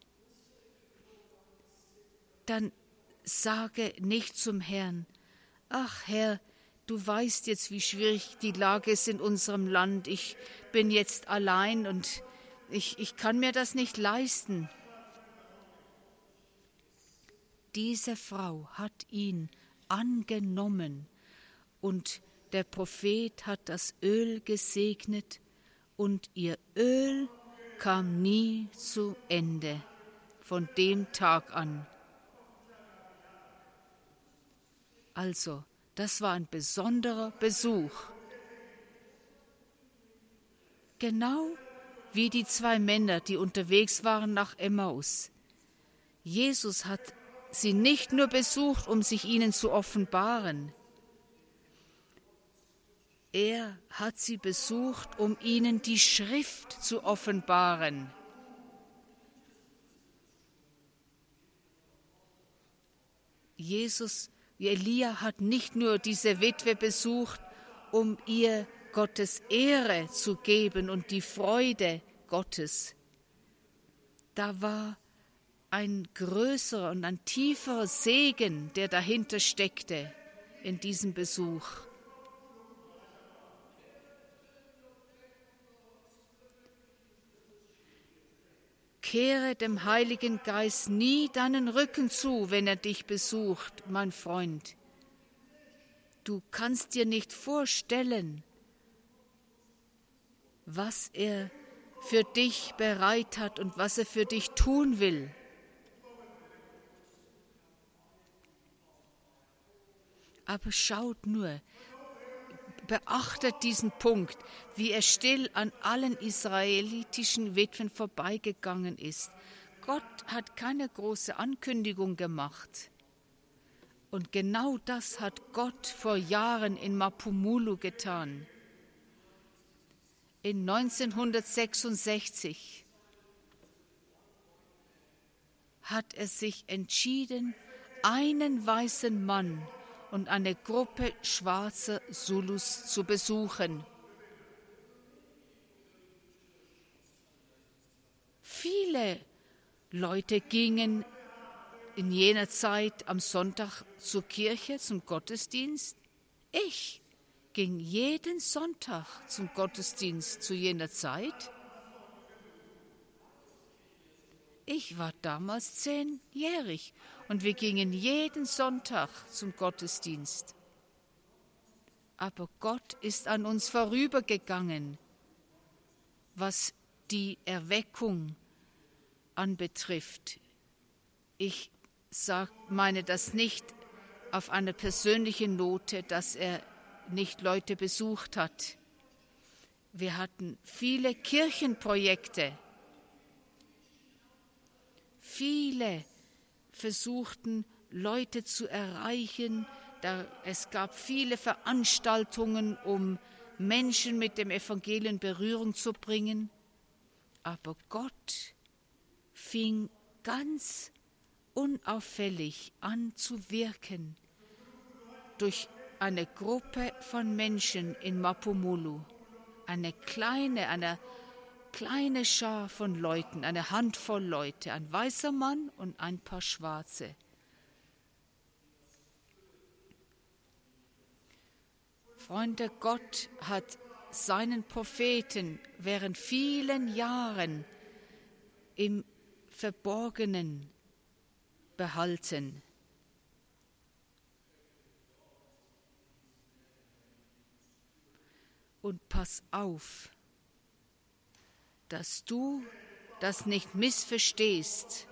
dann sage nicht zum Herrn, ach Herr, du weißt jetzt, wie schwierig die Lage ist in unserem Land, ich bin jetzt allein und ich kann mir das nicht leisten. Diese Frau hat ihn angenommen und der Prophet hat das Öl gesegnet und ihr Öl kam nie zu Ende von dem Tag an. Also, das war ein besonderer Besuch. Genau wie die 2 Männer, die unterwegs waren nach Emmaus. Jesus hat sie nicht nur besucht, um sich ihnen zu offenbaren. Er hat sie besucht, um ihnen die Schrift zu offenbaren. Elia hat nicht nur diese Witwe besucht, um ihr Gottes Ehre zu geben und die Freude Gottes. Da war ein größerer und ein tieferer Segen, der dahinter steckte in diesem Besuch. Kehre dem Heiligen Geist nie deinen Rücken zu, wenn er dich besucht, mein Freund. Du kannst dir nicht vorstellen, was er für dich bereit hat und was er für dich tun will. Aber schaut nur, beachtet diesen Punkt, wie er still an allen israelitischen Witwen vorbeigegangen ist. Gott hat keine große Ankündigung gemacht. Und genau das hat Gott vor Jahren in Mapumulu getan. In 1966 hat er sich entschieden, einen weißen Mann und eine Gruppe schwarzer Zulus zu besuchen. Viele Leute gingen in jener Zeit am Sonntag zur Kirche, zum Gottesdienst. ging jeden Sonntag zum Gottesdienst zu jener Zeit. Ich war damals 10-jährig und wir gingen jeden Sonntag zum Gottesdienst. Aber Gott ist an uns vorübergegangen, was die Erweckung anbetrifft. Ich meine das nicht auf eine persönliche Note, dass er nicht Leute besucht hat. Wir hatten viele Kirchenprojekte. Viele versuchten, Leute zu erreichen. Es gab viele Veranstaltungen, um Menschen mit dem Evangelium in Berührung zu bringen. Aber Gott fing ganz unauffällig an zu wirken durch eine Gruppe von Menschen in Mapumulu. Eine kleine Schar von Leuten, eine Handvoll Leute, ein weißer Mann und ein paar Schwarze. Freunde, Gott hat seinen Propheten während vielen Jahren im Verborgenen behalten. Und pass auf, dass du das nicht missverstehst,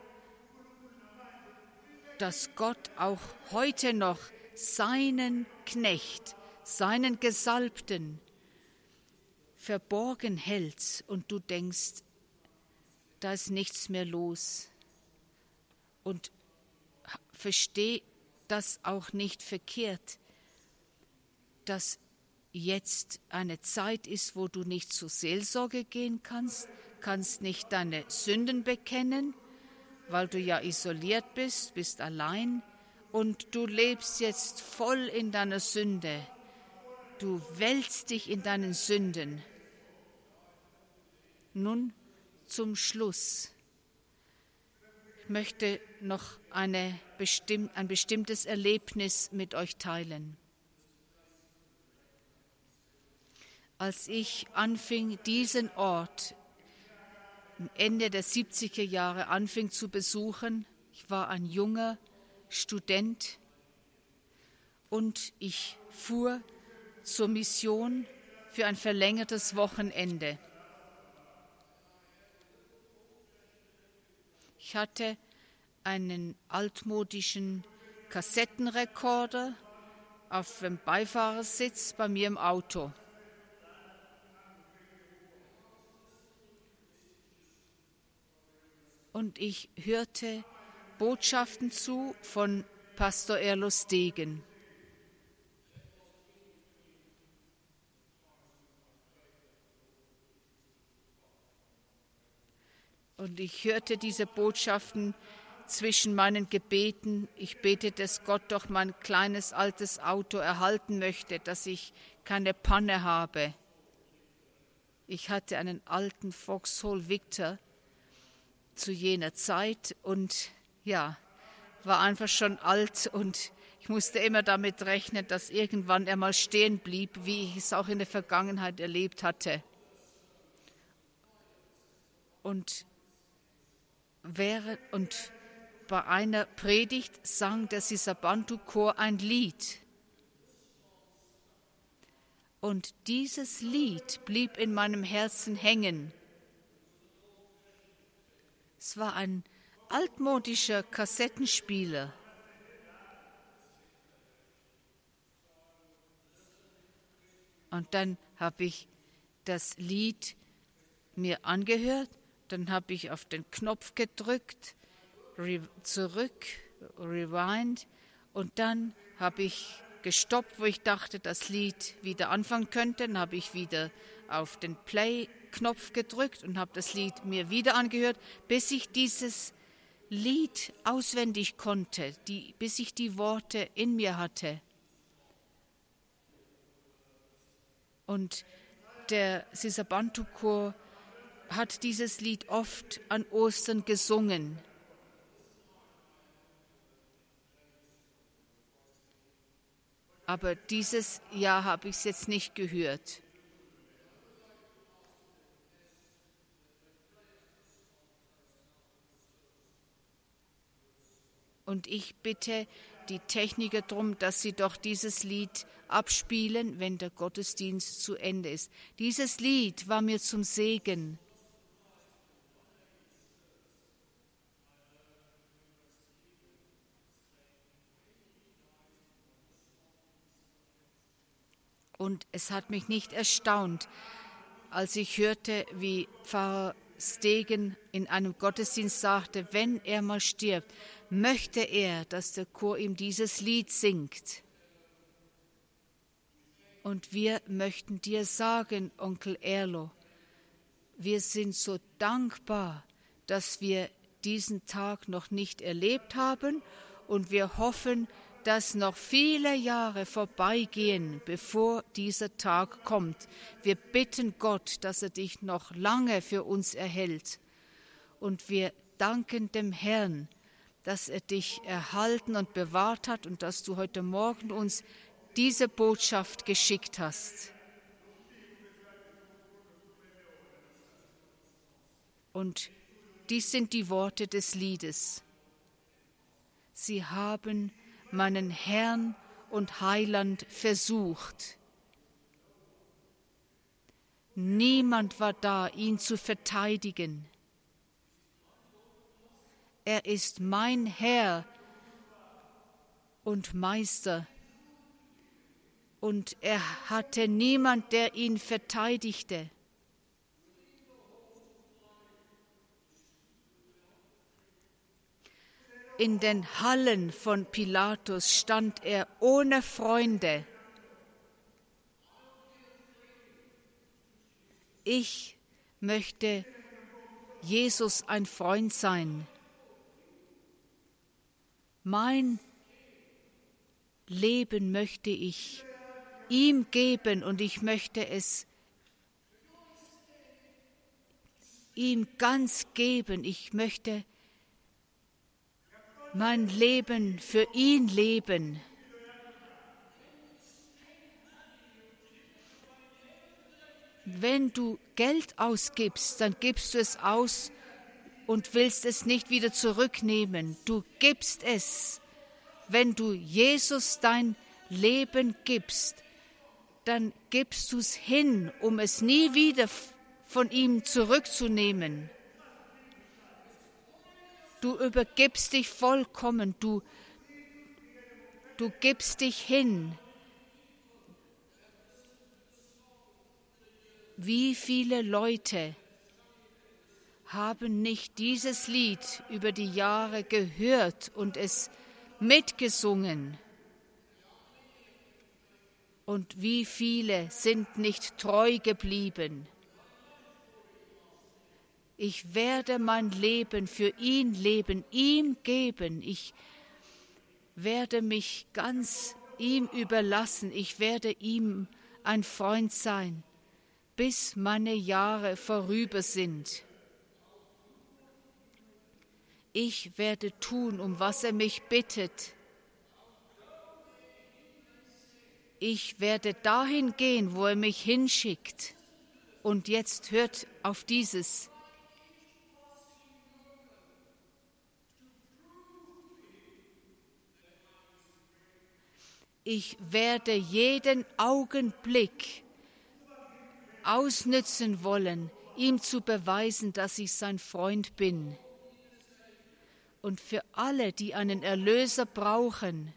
dass Gott auch heute noch seinen Knecht, seinen Gesalbten verborgen hält und du denkst, da ist nichts mehr los. Und versteh das auch nicht verkehrt, dass jetzt eine Zeit ist, wo du nicht zur Seelsorge gehen kannst nicht deine Sünden bekennen, weil du ja isoliert bist allein und du lebst jetzt voll in deiner Sünde. Du wälzt dich in deinen Sünden. Nun zum Schluss. Ich möchte noch ein bestimmtes Erlebnis mit euch teilen. Als ich anfing, diesen Ort Ende der 70er Jahre anfing zu besuchen, ich war ein junger Student und ich fuhr zur Mission für ein verlängertes Wochenende. Ich hatte einen altmodischen Kassettenrekorder auf dem Beifahrersitz bei mir im Auto. Und ich hörte Botschaften zu von Pastor Erlos Degen. Und ich hörte diese Botschaften zwischen meinen Gebeten. Ich betete, dass Gott doch mein kleines altes Auto erhalten möchte, dass ich keine Panne habe. Ich hatte einen alten Vauxhall Victor zu jener Zeit und ja, war einfach schon alt und ich musste immer damit rechnen, dass irgendwann er mal stehen blieb, wie ich es auch in der Vergangenheit erlebt hatte. Und bei einer Predigt sang der Sisabantu-Chor ein Lied. Und dieses Lied blieb in meinem Herzen hängen. Es war ein altmodischer Kassettenspieler. Und dann habe ich das Lied mir angehört, dann habe ich auf den Knopf gedrückt, zurück, rewind, und dann habe ich gestoppt, wo ich dachte, das Lied wieder anfangen könnte. Dann habe ich wieder auf den Play-Knopf gedrückt und habe das Lied mir wieder angehört, bis ich dieses Lied auswendig konnte, bis ich die Worte in mir hatte. Und der Sisabantu-Chor hat dieses Lied oft an Ostern gesungen. Aber dieses Jahr habe ich es jetzt nicht gehört. Und ich bitte die Techniker darum, dass sie doch dieses Lied abspielen, wenn der Gottesdienst zu Ende ist. Dieses Lied war mir zum Segen. Und es hat mich nicht erstaunt, als ich hörte, wie Pfarrer Stegen in einem Gottesdienst sagte, wenn er mal stirbt, möchte er, dass der Chor ihm dieses Lied singt. Und wir möchten dir sagen, Onkel Erlo, wir sind so dankbar, dass wir diesen Tag noch nicht erlebt haben und wir hoffen, dass noch viele Jahre vorbeigehen, bevor dieser Tag kommt. Wir bitten Gott, dass er dich noch lange für uns erhält. Und wir danken dem Herrn, dass er dich erhalten und bewahrt hat und dass du heute Morgen uns diese Botschaft geschickt hast. Und dies sind die Worte des Liedes. Sie haben meinen Herrn und Heiland versucht. Niemand war da, ihn zu verteidigen. Er ist mein Herr und Meister. Und er hatte niemand, der ihn verteidigte. In den Hallen von Pilatus stand er ohne Freunde. Ich möchte Jesus ein Freund sein. Mein Leben möchte ich ihm geben und ich möchte es ihm ganz geben. Ich möchte mein Leben für ihn leben. Wenn du Geld ausgibst, dann gibst du es aus und willst es nicht wieder zurücknehmen. Du gibst es. Wenn du Jesus dein Leben gibst, dann gibst du es hin, um es nie wieder von ihm zurückzunehmen. Du übergibst dich vollkommen, du gibst dich hin. Wie viele Leute haben nicht dieses Lied über die Jahre gehört und es mitgesungen? Und wie viele sind nicht treu geblieben? Ich werde mein Leben für ihn leben, ihm geben. Ich werde mich ganz ihm überlassen. Ich werde ihm ein Freund sein, bis meine Jahre vorüber sind. Ich werde tun, um was er mich bittet. Ich werde dahin gehen, wo er mich hinschickt. Und jetzt hört auf dieses. Ich werde jeden Augenblick ausnützen wollen, ihm zu beweisen, dass ich sein Freund bin. Und für alle, die einen Erlöser brauchen,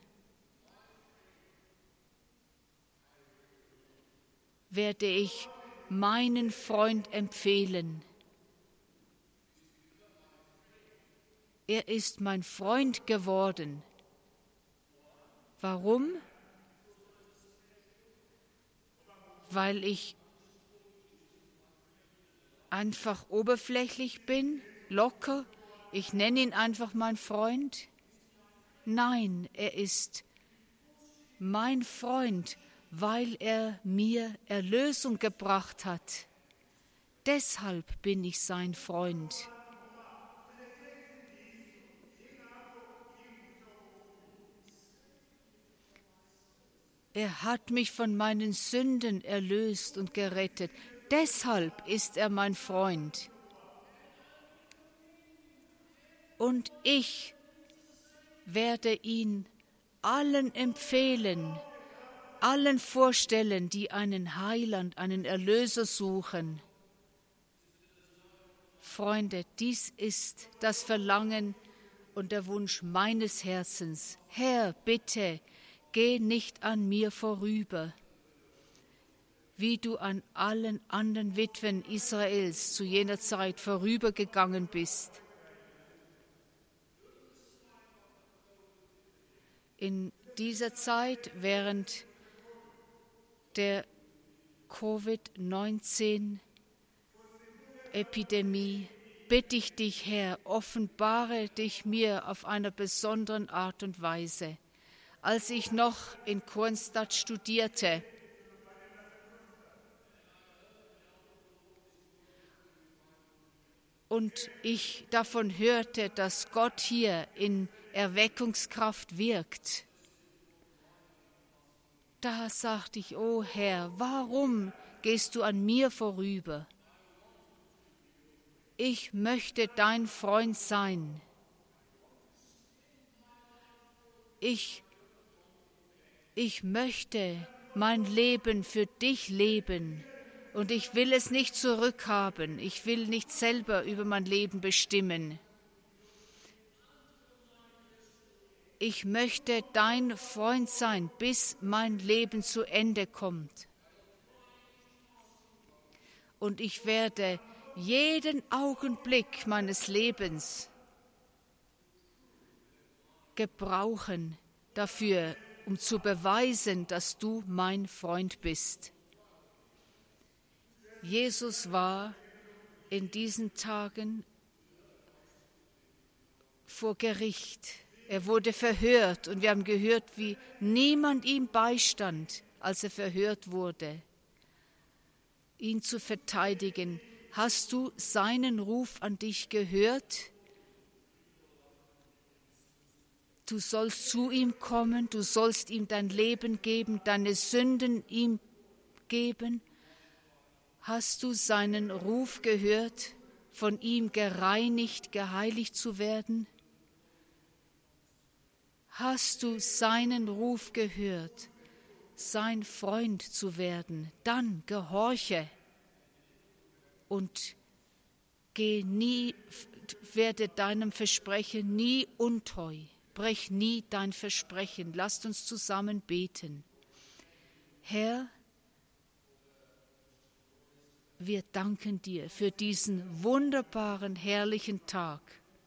werde ich meinen Freund empfehlen. Er ist mein Freund geworden. Warum? Weil ich einfach oberflächlich bin, locker, ich nenne ihn einfach mein Freund? Nein, er ist mein Freund, weil er mir Erlösung gebracht hat. Deshalb bin ich sein Freund. Er hat mich von meinen Sünden erlöst und gerettet. Deshalb ist er mein Freund. Und ich werde ihn allen empfehlen, allen vorstellen, die einen Heiland, einen Erlöser suchen. Freunde, dies ist das Verlangen und der Wunsch meines Herzens. Herr, bitte, geh nicht an mir vorüber, wie du an allen anderen Witwen Israels zu jener Zeit vorübergegangen bist. In dieser Zeit, während der Covid-19-Epidemie, bitte ich dich, Herr, offenbare dich mir auf einer besonderen Art und Weise. Als ich noch in Kronstadt studierte, und ich davon hörte, dass Gott hier in Erweckungskraft wirkt, da sagte ich, oh Herr, warum gehst du an mir vorüber? Ich möchte dein Freund sein. Ich möchte mein Leben für dich leben. Und ich will es nicht zurückhaben. Ich will nicht selber über mein Leben bestimmen. Ich möchte dein Freund sein, bis mein Leben zu Ende kommt. Und ich werde jeden Augenblick meines Lebens gebrauchen dafür, um zu beweisen, dass du mein Freund bist. Jesus war in diesen Tagen vor Gericht. Er wurde verhört und wir haben gehört, wie niemand ihm beistand, als er verhört wurde, ihn zu verteidigen. Hast du seinen Ruf an dich gehört? Du sollst zu ihm kommen, du sollst ihm dein Leben geben, deine Sünden ihm geben. Hast du seinen Ruf gehört, von ihm gereinigt, geheiligt zu werden? Hast du seinen Ruf gehört, sein Freund zu werden? Dann gehorche und werde deinem Versprechen nie untreu. Brech nie dein Versprechen. Lasst uns zusammen beten. Herr, wir danken dir für diesen wunderbaren, herrlichen Tag.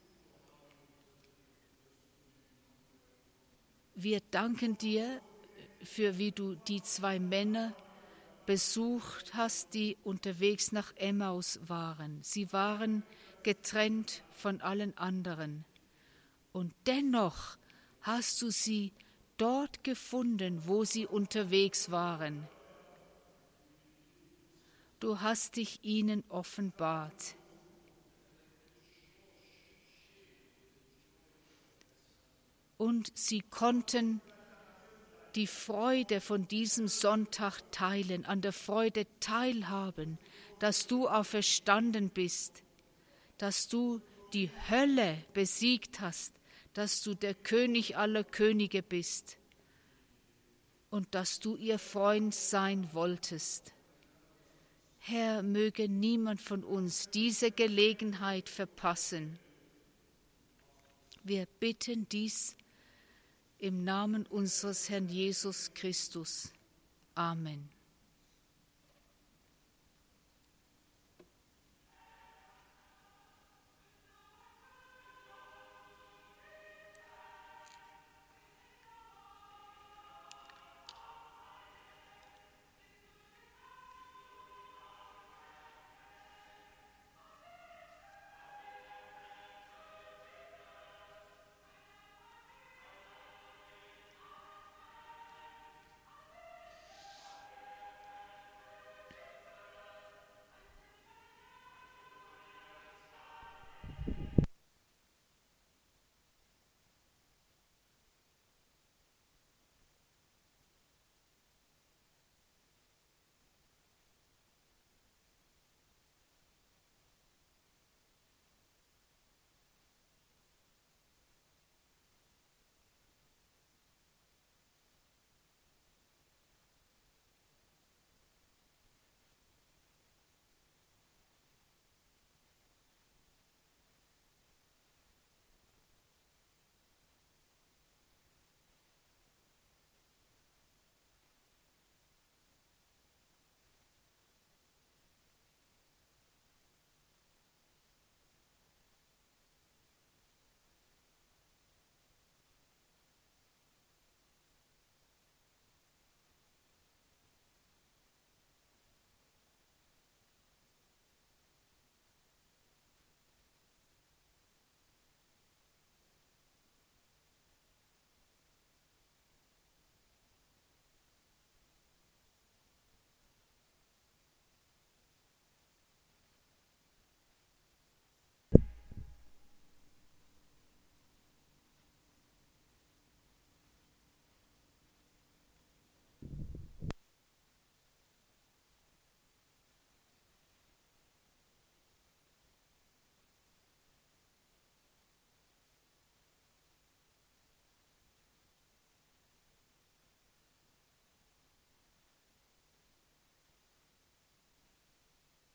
Wir danken dir für, wie du die 2 Männer besucht hast, die unterwegs nach Emmaus waren. Sie waren getrennt von allen anderen. Und dennoch hast du sie dort gefunden, wo sie unterwegs waren. Du hast dich ihnen offenbart. Und sie konnten die Freude von diesem Sonntag teilen, an der Freude teilhaben, dass du auferstanden bist, dass du die Hölle besiegt hast, dass du der König aller Könige bist und dass du ihr Freund sein wolltest. Herr, möge niemand von uns diese Gelegenheit verpassen. Wir bitten dies im Namen unseres Herrn Jesus Christus. Amen.